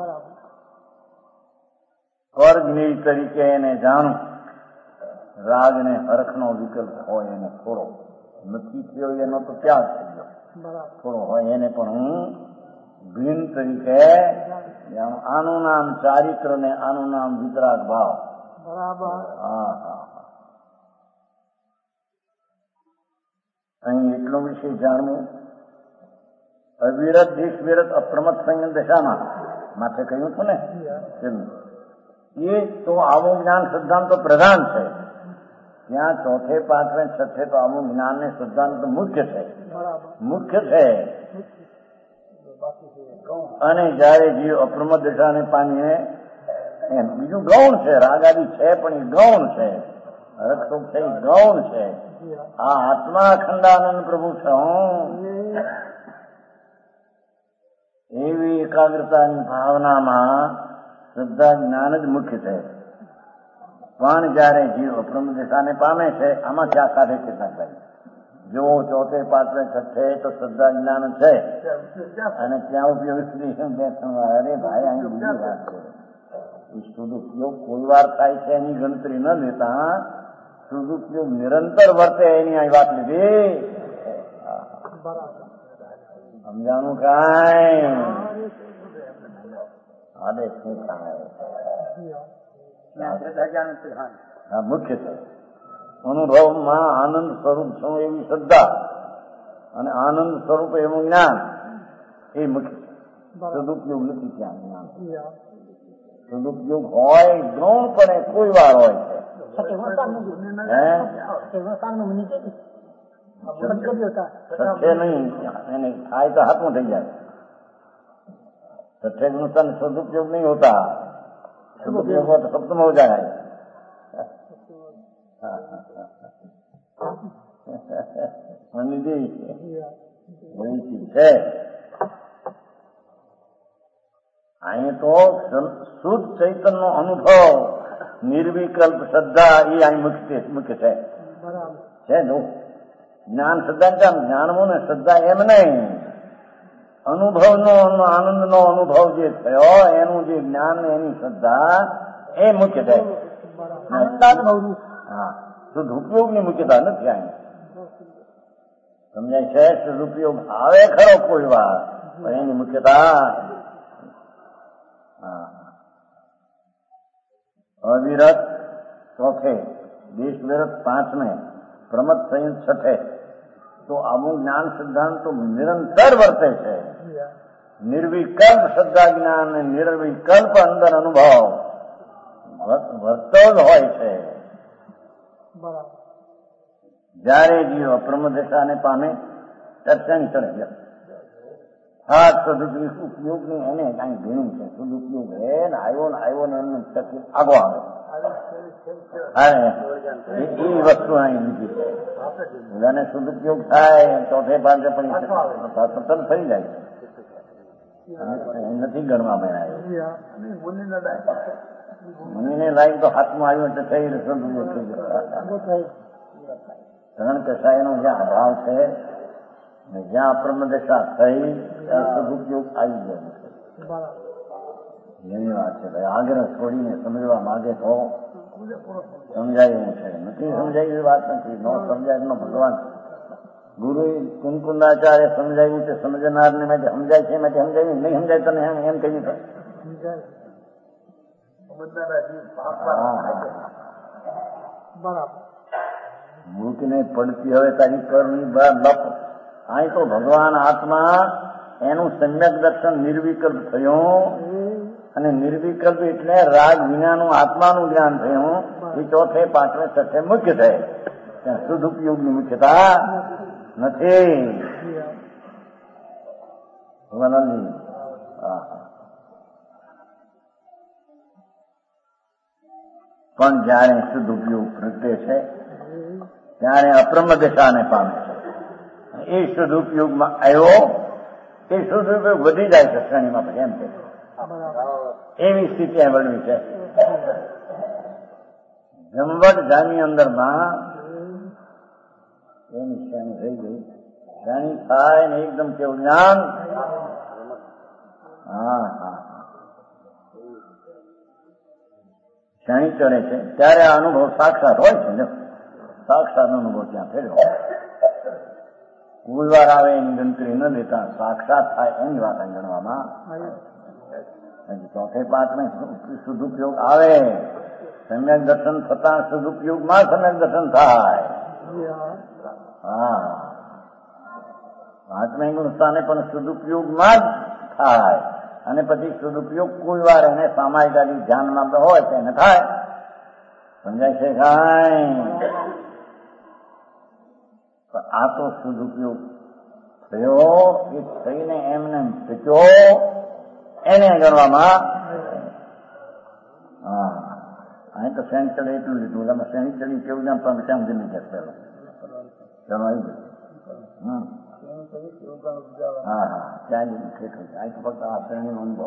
Speaker 1: સ્વર્ગની તરીકે એને જાણું. રાગ ને હરખનો વિકલ્પ હોય એને થોડો નથી થયો, એનો તો ક્યાં થઈ ગયો, થોડો હોય એને પણ હું ભીન તરીકે જાણું. આનું નામ ચારિત્ર ને આનું નામ વિતરાગ ભાવ. હા હા. અહીં એટલો વિશે જાણવું. અવિરત દેશવિરત અપ્રમત સંયમ દશામાં માથે કહ્યું હતું ને, એ તો આવું જ્ઞાન સિદ્ધાંત તો પ્રધાન છે. ત્યાં ચોથે પાંચમે છઠ્ઠે તો આવું જ્ઞાન ને સિદ્ધાંત તો મુખ્ય છે. અને જયારે જીવ અપ્રમત દશાને પામીને એમ બીજું ગૌણ છે, રાગાદી છે પણ એ ગૌણ છે, હરખસુખ છે એ ગૌણ છે. આ આત્મા અખંડાનંદ પ્રભુ છે. એવી એકાગ્રતાની ભાવનામાં શ્રદ્ધા જ્ઞાન જ મુખ્ય છે. પણ જયારે જીવ અપ્રમત દિશાને પામે છે, આમાં ક્યાં કાઢે કેટલાક ભાઈ જો ચોથે પાંચમે છઠ્ઠે તો શ્રદ્ધા જ્ઞાન છે, અને ત્યાં ઉપયોગ અરે ભાઈ અહીં બીજી વાત છે. સદુપયોગ કોઈ વાર થાય છે એની ગણતરી ન લેતા, સદુપયોગ નિરંતર વર્તે એની અહીં વાત લીધી. સમજાણું કાંઈ? આદે શું થાય મુખ્ય છે. અનુભવમાં આનંદ સ્વરૂપ છું એવી શ્રદ્ધા અને આનંદ સ્વરૂપ એવું જ્ઞાન એ મુખ્ય છે. સદુપયોગ નથી ત્યાં જ્ઞાન. સદુપયોગ હોય ગૌણપણે કોઈ વાર હોય છે. સત્ય નહીં એને થાય તો હાથમાં થઈ જાય. सत्य अनुसार सदुपयोग नहीं होता, सदुपयोग हो तो सप्तम हो जाए. बड़ी चीज है. અહીં તો શુદ્ધ ચૈતન્ય નો અનુભવ, નિર્વિકલ્પ શ્રદ્ધા એ અહીં મુખ્ય છે. જો જ્ઞાન શ્રદ્ધા જ્ઞાનવું ને શ્રદ્ધા એમ નહીં, અનુભવનો આનંદનો અનુભવ જે થયો એનું જે જ્ઞાન ને એની શ્રદ્ધા એ મુખ્ય છે. હા, સદુપયોગની મુખ્યતા નથી અહીં. સમજાય છે? સદુપયોગ આવે ખરો કોઈ વાર, પણ એની મુખ્યતા અવિરત ચોથે, દેશ વિરત પાંચમે, પ્રમત સંયુક્ત છઠ્ઠે. તો આવું જ્ઞાન સિદ્ધાંત તો નિરંતર વર્તે છે. નિર્વિકલ્પ શ્રદ્ધા જ્ઞાન ને નિર્વિકલ્પ અંદર અનુભવ વર્તો જ હોય છે. જ્યારે જીવ અપ્રમ દશાને પામે દર્શન ચડે ગયા હાથ સદુપયોગની એને કઈ ભીણું છે. સદુપયોગ હે ને આવ્યો ને એમનું તકલીફ આગો આવે એ વસ્તુ અહીં લીધી છે. બધાને સદુપયોગ થાય ચોથે પાંચે પણ સતત ફરી જાય નથી ગણવામાં આવ્યું. મુનિને લાઈન તો હાથમાં આવ્યું એટલે થઈ સદુપયોગ થઈ ગયો. ત્રણ કસાયનો જ્યાં અભાવ છે જ્યાં અપ્રમદશા થઈ ત્યાં સદુપયોગ આવી ગયો. એવી વાત છે ભાઈ. આગ્રહ છોડીને સમજવા માંગે તો સમજાય એવું છે. નથી સમજાય એવી વાત નથી. ન સમજાય એમનો ભગવાન ગુરુ કુંકુંદાચાર્ય સમજાવ્યું છે સમજનાર ને માટે સમજાય છે માટે સમજાવ્યું નહીં સમજાય તને એમ કહ્યું તો મૂકીને પડતી હવે તારી કરની લપ. અહીં તો ભગવાન આત્મા એનું સમ્યક દર્શન નિર્વિકલ્પ થયું અને નિર્વિકલ્પ એટલે રાગ વિનાનું આત્માનું જ્ઞાન થયું. એ ચોથે પાંચમે છઠ્ઠે મુખ્ય થાય. ત્યાં સદુપયોગની મુખ્યતા નથી. પણ જયારે સદુપયોગ પ્રગટે છે ત્યારે અપ્રમદશાને પામે છે. એ સદુપયોગમાં આવ્યો એ સદુપયોગ વધી જાય છે શ્રેણીમાં પછી એમ કે એવી સ્થિતિ વર્ણવી છે. જમવટ જાની અંદરમાં એની શ્રેણી રહી ગઈ. શ્રેણી થાય ને એકદમ કેવું જ્ઞાન. શ્રેણી ચડે છે ત્યારે આ અનુભવ સાક્ષાત હોય છે. સાક્ષાત અનુભવ ત્યાં ફેરવો. કોઈ વાર આવે એની ગણતરી ન લેતા સાક્ષાત થાય એની વાત ગણવામાં. ચોથે પાંચમે સદુપયોગ આવે. સમ્યક દર્શન થતા સદુપયોગમાં સમ્યક દર્શન થાય. પાંચમે ગુણસ્થાને પણ સદુપયોગમાં જ થાય. અને પછી સદુપયોગ કોઈ વાર એને સામાયિક આદિ ધ્યાનમાં હોય તો એને થાય. સમજાય છે કાંઈ? આ તો સદુપયોગ થયો એ થઈને એમને ટક્યો એને ગણવામાં. અહીં તો શેણ ચડે એટલું લીધું. તમે શેણી ચડી કેવું જાણ તમે કેમ જમી ગયા પેલો જણાવી ગયું. ત્યાં જ ઠેઠું. અહીં તો ફક્ત આ શ્રેણીનો અનુભવ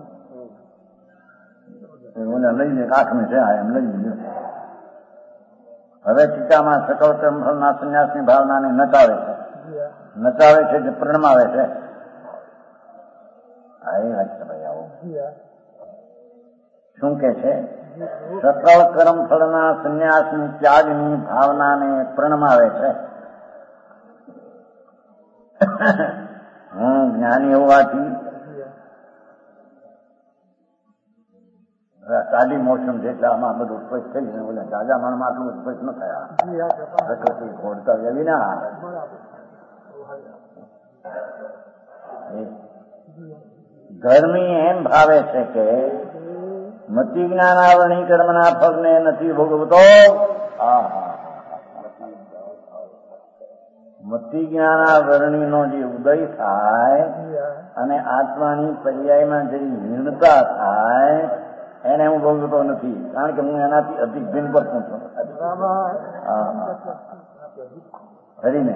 Speaker 1: આવ્યો મને લઈને આંખને છે એમ લઈ લીધું. હવે ટીકામાં સકળ કર્મફળના સંન્યાસની ભાવનાને નચાવે છે જે પ્રણમાવે છે. એ વાત છે ભાઈ. આવું શું કે છે? સકળ કર્મફળના સંન્યાસની ત્યાગની ભાવનાને પ્રણમાવે છે. હું જ્ઞાની હોવાથી સાદી મોસમ છે એટલે આમાં બધું સ્પષ્ટ થઈ ગયું. બોલે તાજા મનમાં આટલું સ્પષ્ટ ન થયા. પ્રકૃતિ ખોડતા એવી ના. ધર્મી એમ ભાવે છે કે મતિ જ્ઞાનાવરણી કર્મના ફળને નથી ભોગવતો. મતિ જ્ઞાનાવરણીનો જે ઉદય થાય અને આત્માની પર્યાયમાં જે નિર્ણતા થાય એને હું ભોગવતો નથી. કારણ કે હું એનાથી અધિક ભિન્ન પર પહોંચું. હરીને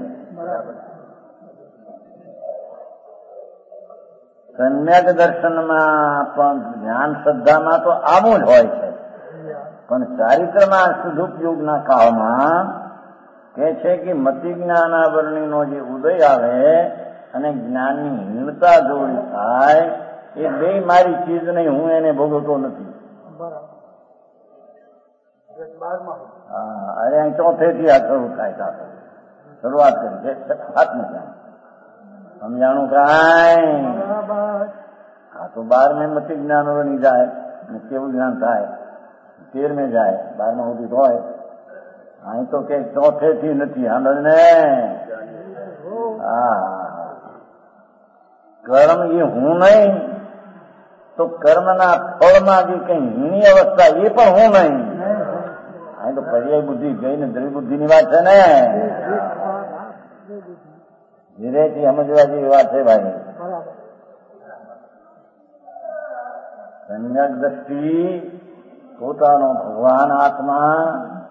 Speaker 1: સમ્યક દર્શનમાં પણ જ્ઞાન શ્રદ્ધામાં તો આવું જ હોય છે. પણ ચારિત્રમાં સદુપયોગના કાળમાં કે છે કે મતિ જ્ઞાનાવરણીનો જે ઉદય આવે અને જ્ઞાનની હીનતા જોડી થાય એ બે મારી ચીજ નહીં. હું એને ભોગવતો નથી. અરે અહીં ચોથેથી આ શરૂ થાય. શરૂઆત કરી છે આત્મજ્ઞાન. સમજાણું કાંઈ? આ તો 12મે મતિ જ્ઞાનવરણી જાય અને કેવું જ્ઞાન થાય 13મે જાય. 12મા સુધી હોય. અહીં તો કે ચોથેથી નથી. સાંભળને કર્મ એ હું નહીં તો કર્મના ફળમાં જે કઈ હીણી અવસ્થા એ પણ હું નહીં. અહીં તો પર્યાય બુદ્ધિ ગઈ ને દ્વિબુદ્ધિ ની વાત છે ને. ધીરેથી સમજવા જેવી વાત છે ભાઈ. સમ્યક દ્રષ્ટિ પોતાનો ભગવાન આત્મા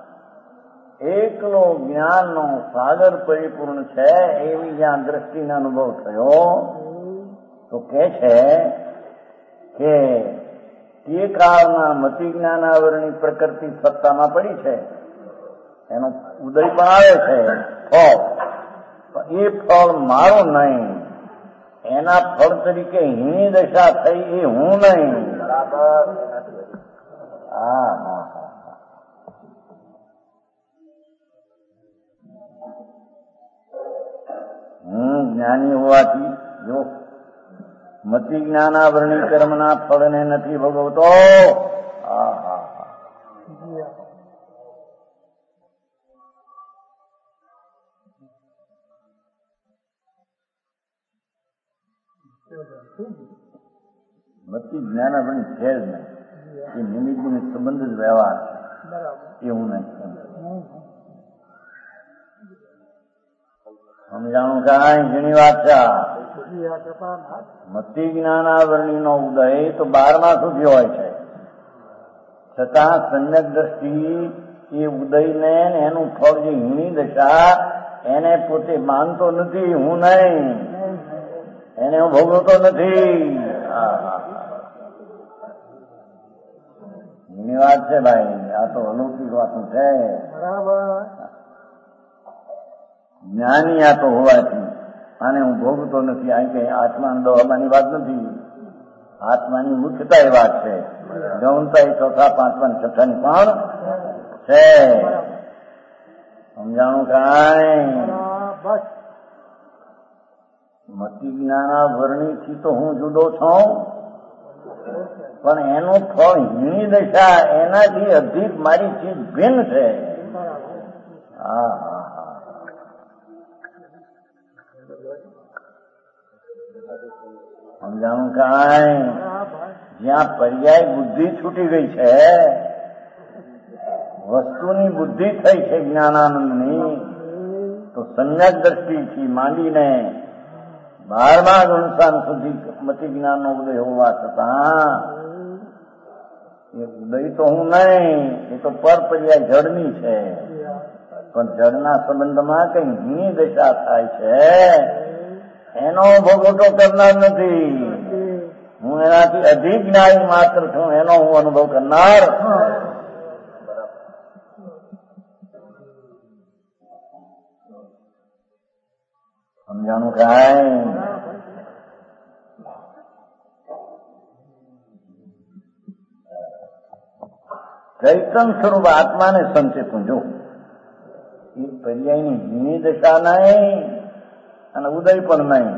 Speaker 1: એકલો જ્ઞાનનો સાગર પરિપૂર્ણ છે એવી જ્યાં દ્રષ્ટિનો અનુભવ થયો તો કે છે કે તે કાળના મતિ જ્ઞાનાવરણી પ્રકૃતિ સત્તામાં પડી છે, એનો ઉદય પણ આવે છે ફળ, એ ફળ મારું નહીં, એના ફળ તરીકે હીની દશા થઈ એ હું નહીં. હા હા હું જ્ઞાની હોવાથી જો મતિ જ્ઞાનાવરણી કર્મના ફળને નથી ભોગવતો. હા હા મતિ જ્ઞાનાવરણી છે જ નહીં, એ નિમિત્ત સંબંધ જ વ્યવહાર એવું નહીં. સમજાણું કાંઈ ઘણી વાત છે. મતિ જ્ઞાનાવરણી નો ઉદય તો 12મા સુધી હોય છે, છતાં સમ્યક દ્રષ્ટિ એ ઉદયને એનું ફળ જે હીની દશા એને પોતે માનતો નથી, હું નહીં, એને હું ભોગવતો નથી. એની વાત છે ભાઈ, આ તો અલૌકિક વાતું છે. જ્ઞાની આ તો હોવાથી આને હું ભોગવતો નથી, આ કઈ આત્માને દોહવાની વાત નથી. આત્માની મુખ્યતા એ વાત છે, ગૌણતા એ 4, 5, 6 ની પણ છે. સમજાણું કાંઈ? મતિ જ્ઞાનાવરણીથી તો હું જુદો છું, પણ એનું ફળ હીની દશા એનાથી અધિક મારી ચીજ ભિન્ન છે. હા હા સમજાણું કાંઈ? જ્યાં પર્યાય બુદ્ધિ છૂટી ગઈ છે, વસ્તુની બુદ્ધિ થઈ છે જ્ઞાનાનંદની, તો સમ્યક દ્રષ્ટિથી માંડીને 12મા ગુણસ્થાન સુધી મતિ જ્ઞાનનો ઉદય હોવા છતાં એ ઉદય તો હું નહીં, એ તો પર પર્યાય જડની છે, પણ જડના સંબંધમાં કઈ હીની દશા થાય છે એનો ભોગવટો કરનાર નથી. હું એનાથી અધિક જ્ઞાની માત્ર છું, એનો હું અનુભવ કરનાર. સમજાણું કાંઈ? ચૈતન સ્વરૂપ આત્માને સંચેતું જો એ પર્યાયની હીની દશા નહીં અને ઉદય પણ નહીં.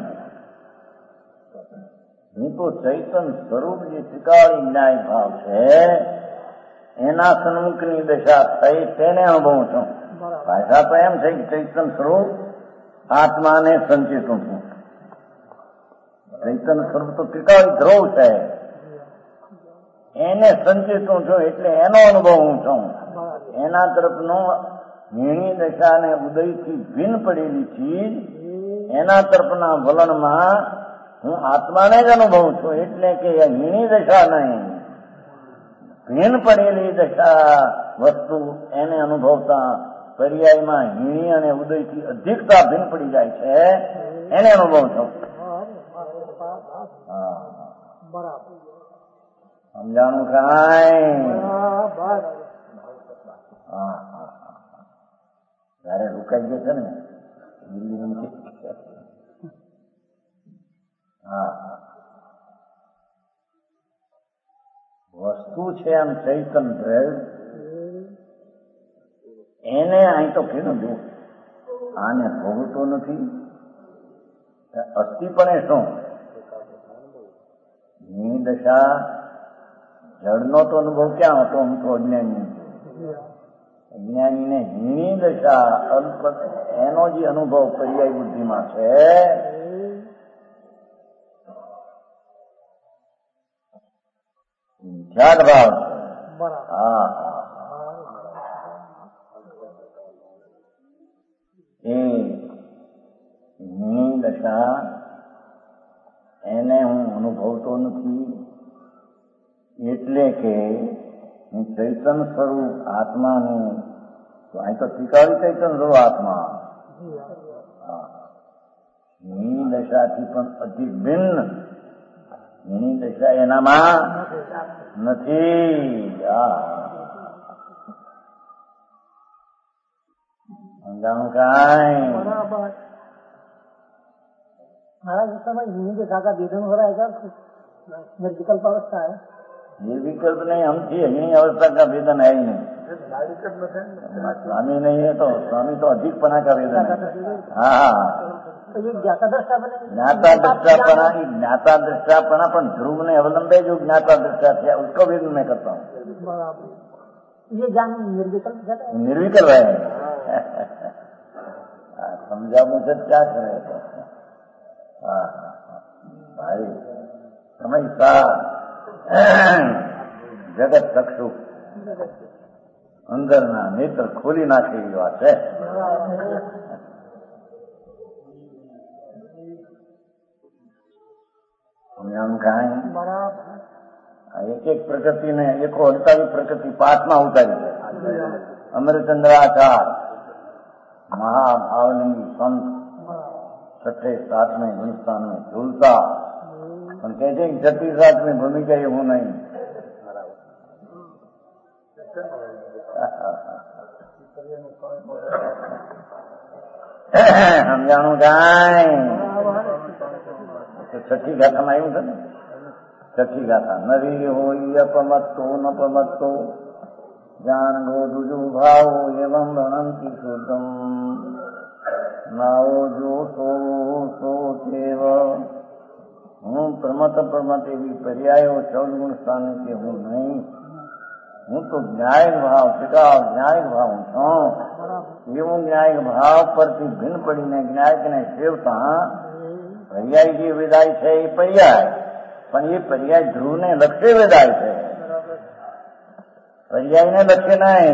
Speaker 1: હું તો ચૈતન સ્વરૂપ જે ત્રિકાળી ન્યાય ભાવ છે એના સન્મુખની દશા થઈ તેને અનુભવું છું. ભાષા તો એમ છે કે ચૈતન સ્વરૂપ આત્માને સંચેતું છું. ચૈતન સ્વરૂપ તો ત્રિકાળી ધ્રુવ છે, એને સંચેતું છું એટલે એનો અનુભવ હું છું. એના તરફનો હીણી દશા ને ઉદયથી ભિન્ન પડેલી ચીજ એના તરફના વલણમાં હું આત્માને જ અનુભવું છું, એટલે કે હીણી દશા નહીં, ભિન્ન પડેલી દશા વસ્તુ એને અનુભવતા પર્યાયમાં હીણી અને ઉદયથી અધિકતા ભિન્ન પડી જાય છે, એને અનુભવ છું. સમજાણું કાંઈ? હા જયારે રોકાઈ ગયો છે ને દિલ્હી, હા વસ્તુ છે આમ ચૈતન દ્રવ્ય, એને અહીં તો કીધું જો આને ભોગવતો નથી. અસ્થિપણે શું ની દશા જળનો તો અનુભવ ક્યાં હતો? હું તો અજ્ઞાની, અજ્ઞાનીને હીણી દશા અલ્પ એનો જે અનુભવ પર્યાય બુદ્ધિમાં છે ખ્યાલ ભાવ. હા દશા એને હું અનુભવતો નથી, એટલે કે હું ચૈતન સ્વરૂપ આત્માનું, અહીં તો સ્વીકારી ચૈતન સ્વરૂપ આત્મા એની દશાથી પણ અતિ ભિન્ન, એની દશા એનામાં નથી. समझाऊं काई
Speaker 2: महाराज इस समय हिंदी दशा का वेदन हो रहा है क्या? निर्विकल्प अवस्था है?
Speaker 1: निर्विकल्प नहीं, हम थी यही अवस्था का वेदन है ही नहीं. स्वामी नहीं है तो स्वामी तो अधिकपना का वेदन है. हाँ,
Speaker 2: तो ये ज्ञाता दृष्टा बने,
Speaker 1: ज्ञाता दृष्टापना पर ध्रुव ने अवलंबे जो ज्ञाता दृष्टा थे उसको वेदन में करता हूँ.
Speaker 2: ये ज्ञान निर्विकल्प है?
Speaker 1: निर्विकल्प है. समझा मुझे क्या करे तो भाई समझता जगत चक्षु અંદરના નેત્ર ખોલી નાખે એવી વાત છે. સમજાણું કાંઈ? એક એક પ્રકૃતિને એકો અડતાવી પ્રકૃતિ પાઠમાં ઉતારી છે. અમરચંદ્રાચાર્ય महाभावलिंगी संत 6ठे 7वें हिंदुस्तान में झूलता, પણ કહે છે 6ठी 7મી ભૂમિકા એ હું નહીં. સમજાણું કાંઈ? 6ઠી ગાથામાં આવ્યું છે ને, 6ઠી ગાથા નરી હોય અપમત્તો નપમત્તો જાન ગો દુજુ ભાવો એવં ગણંતિ શુદ્ધમ નાઓ જો સો તેવ. હું પ્રમત એવી પર્યાયો 14 ગુણ સ્થાને કે હું નહીં, હું તો જ્ઞાયક ભાવ ટીકાવ જ્ઞાયક ભાવ હું છું. એવું જ્ઞાયક ભાવ પરથી ભિન્ન પડીને જ્ઞાયકને સેવતા પર્યાય જે વેદાય છે એ પર્યાય, પણ એ પર્યાય ધ્રુવને લક્ષ્ય વેદાય છે, પર્યાય ને લક્ષ્ય નહીં.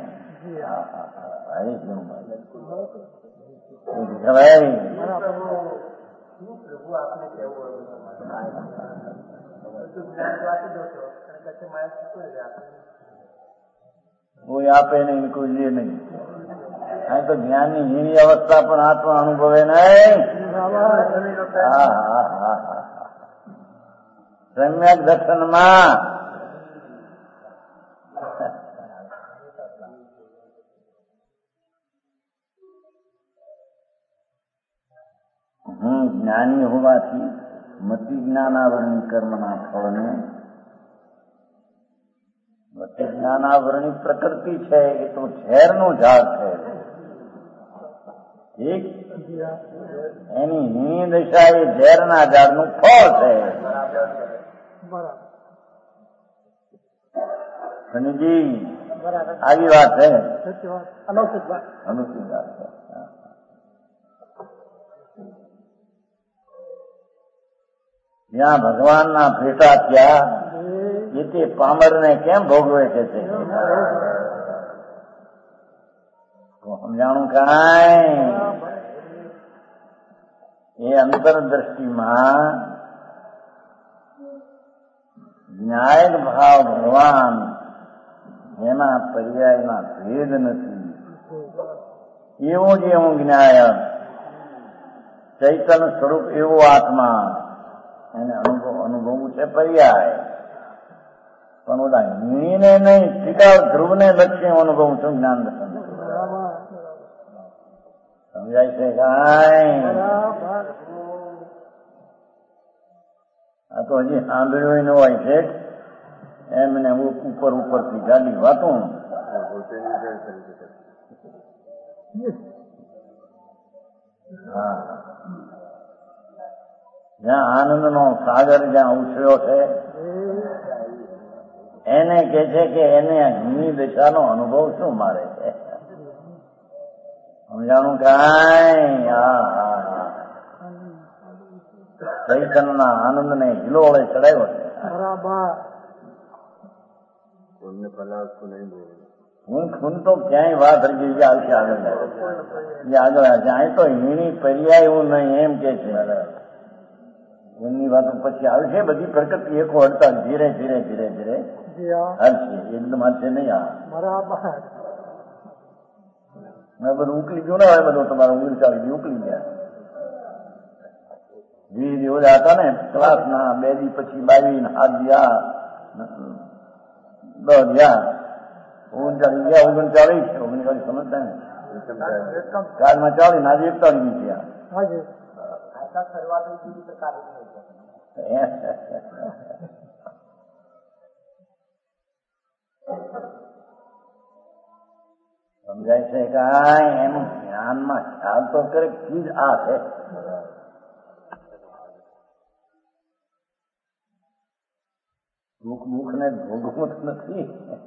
Speaker 1: કોઈ આપે નહીં, કોઈ લે નહીં. અહીં તો જ્ઞાનની હીની અવસ્થા પણ આત્મા અનુભવે નહીં. સમ્યક દર્શનમાં હું જ્ઞાની હોવાથી મતિ જ્ઞાનાવરણી કર્મના ફળને, મતિ જ્ઞાનાવરણી પ્રકૃતિ છે એ તો ઝેરનું ઝાડ છે. ઠીક, એની હીની દશા એ ઝેરના ઝાડનું ફળ છે. શનિજી આવી વાત છે, અલૌકિક વાત છે. જ્યાં ભગવાનના ભેટા ત્યાં એ તે પામરને કેમ ભોગવે છે? સમજાણું કાંઈ? એ અંતરદ્રષ્ટિમાં ન્યાયક ભાવ ભગવાન એના પર્યાયના ભેદ નથી. એવું જ એવું જ્ઞાયક ચૈતન્ય સ્વરૂપ એવો આત્મા એને અનુભવવું છે પર્યાય, પણ ઓલા હીણીને નહીં ટીકા ધ્રુવને લક્ષ્ય અનુભવું છું જ્ઞાન દર્શન. સમજાય છે કાંઈ? આ તો હજી સાંભળ્યું ન હોય છે એમને ઉપરથી ગાડી વાતું. હા, જ્યાં આનંદનો સાગર જ્યાં ઉછળ્યો છે એને કે છે કે એને હિની દશાનો અનુભવ શું મારે છે? સમજાણું કાંઈ? ચૈતન્યના આનંદને હિલોળે ચડાવ્યો છે. ખૂન તો ક્યાંય વાત રહી ગઈ આવશે આગળ આગળ આવશે. અહીં તો હીણી પર્યાય એવું નહીં એમ કે છે. એમની વાતો પછી આવશે. બધી પ્રકૃતિ એકો હડતા ધીરે ધીરે ધીરે ધીરે હાલશે. એકદમ હાલશે નહીં. આ મેં બધું ઉકલી ગયું ના હોય. બધું તમારું 39 ઉકલી ગયા. 20 દિવસ હતા ને ક્લાસના. 2 દી પછી 22 હાથ ગયા 10 ગયા 39 ગયા 39 સમજતા ને કાલમાં 40 આજે 41 થયા. સમજાય છે કાંઈ એનું જ્ઞાનમાં ખ્યાલ તો કરે ચીજ આ છે. દુઃખ ને ભોગવું નથી.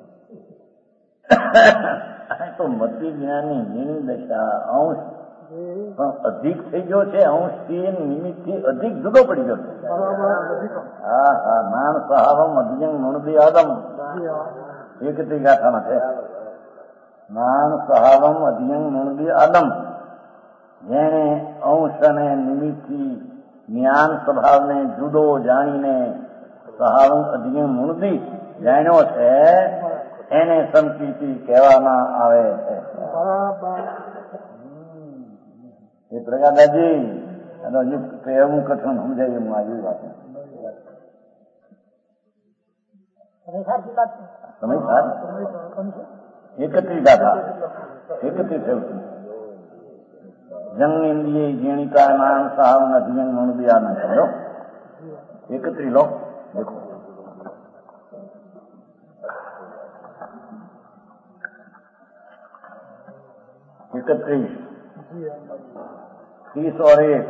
Speaker 1: તો મતિ જ્ઞાની હીણી દશા અંશ પણ અધિક થઈ ગયો છે. અંશથી નિમિત્ત થી અધિક જુદો પડી ગયો. હા હા નાન સહાવમ અધિયંગ મણદી આદમ એક ગાથામાં છે. નાન સહાવમ અધિયંગ મણદી આદમ. જેને અંશ અને નિમિત્તથી જ્ઞાન સ્વભાવને જુદો જાણીને સહાવમ અધિયંગ મણદી જાણ્યો છે એને સમકીર્તિ કહેવામાં આવે છે. એ પ્રકાદાજી એનો કહેવું કઠણ સમજાય એમ આવી વાત. સમય સાર 31 ગાથા 31 જંગ ઇન્દ્રિય જીણિકા નામ સાહમ અધિયંગ મણુદિયાના કહ્યો 31 લો દેખો. इकतीस 30 और 1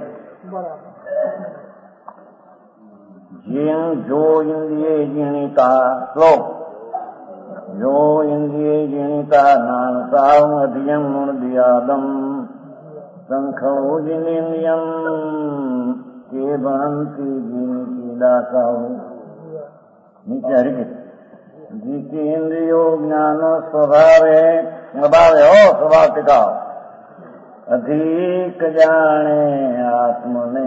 Speaker 1: जो इंद्रिय जीणिता श्लोक जो इंद्रिय जीणिता नानसाव अधियम मुणदियादम संखौजिनेन्द्रियम के बनती जीणिकी दासाव. नीचे हरिके जितेन्द्रियो ज्ञानो स्वभावे अभावे हो स्वभाव टिकाओ अधिक जाने आत्मने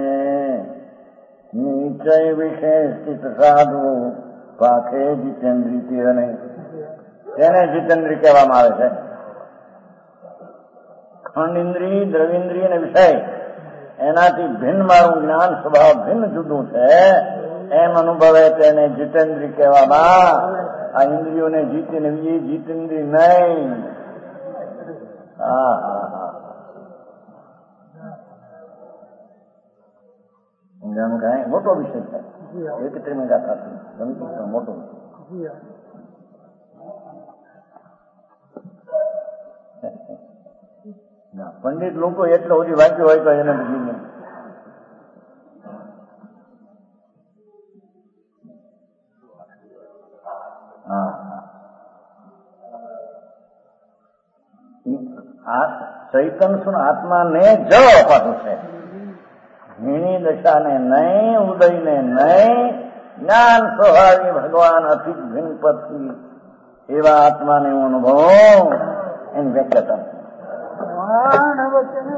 Speaker 1: निश्चय विशेषित साधु पाखे जितेन्द्रिय नहीं. તેને જીતેન્દ્રિય કહેવામાં આવે છે. ખંડ ઇન્દ્રિય દ્રવિન્દ્રિય અને વિષય એનાથી ભિન્ન મારું જ્ઞાન સ્વભાવ ભિન્ન જુદું છે એમ અનુભવે તેને જીતેન્દ્રિય કહેવામાં. આ ઇન્દ્રિયોને જીતીને બીજી જીતેન્દ્રિય નહીં. હા હા હા સમજાનું કાંઈ મોટો વિષય છે. 31 ગાથા ગમતી મોટો પંડિત લોકો એટલો ઓછી વાંચ્યો હોય તો એને બધી ચૈતન્ય શું આત્માને જ અપાતું છે. હીણી દશાને નહીં ઉદયને નહીં જ્ઞાન સ્વભાવી ભગવાન અતિ ભિન્ન પરથી એવા આત્માને હું અનુભવ એની વ્યાખ્યા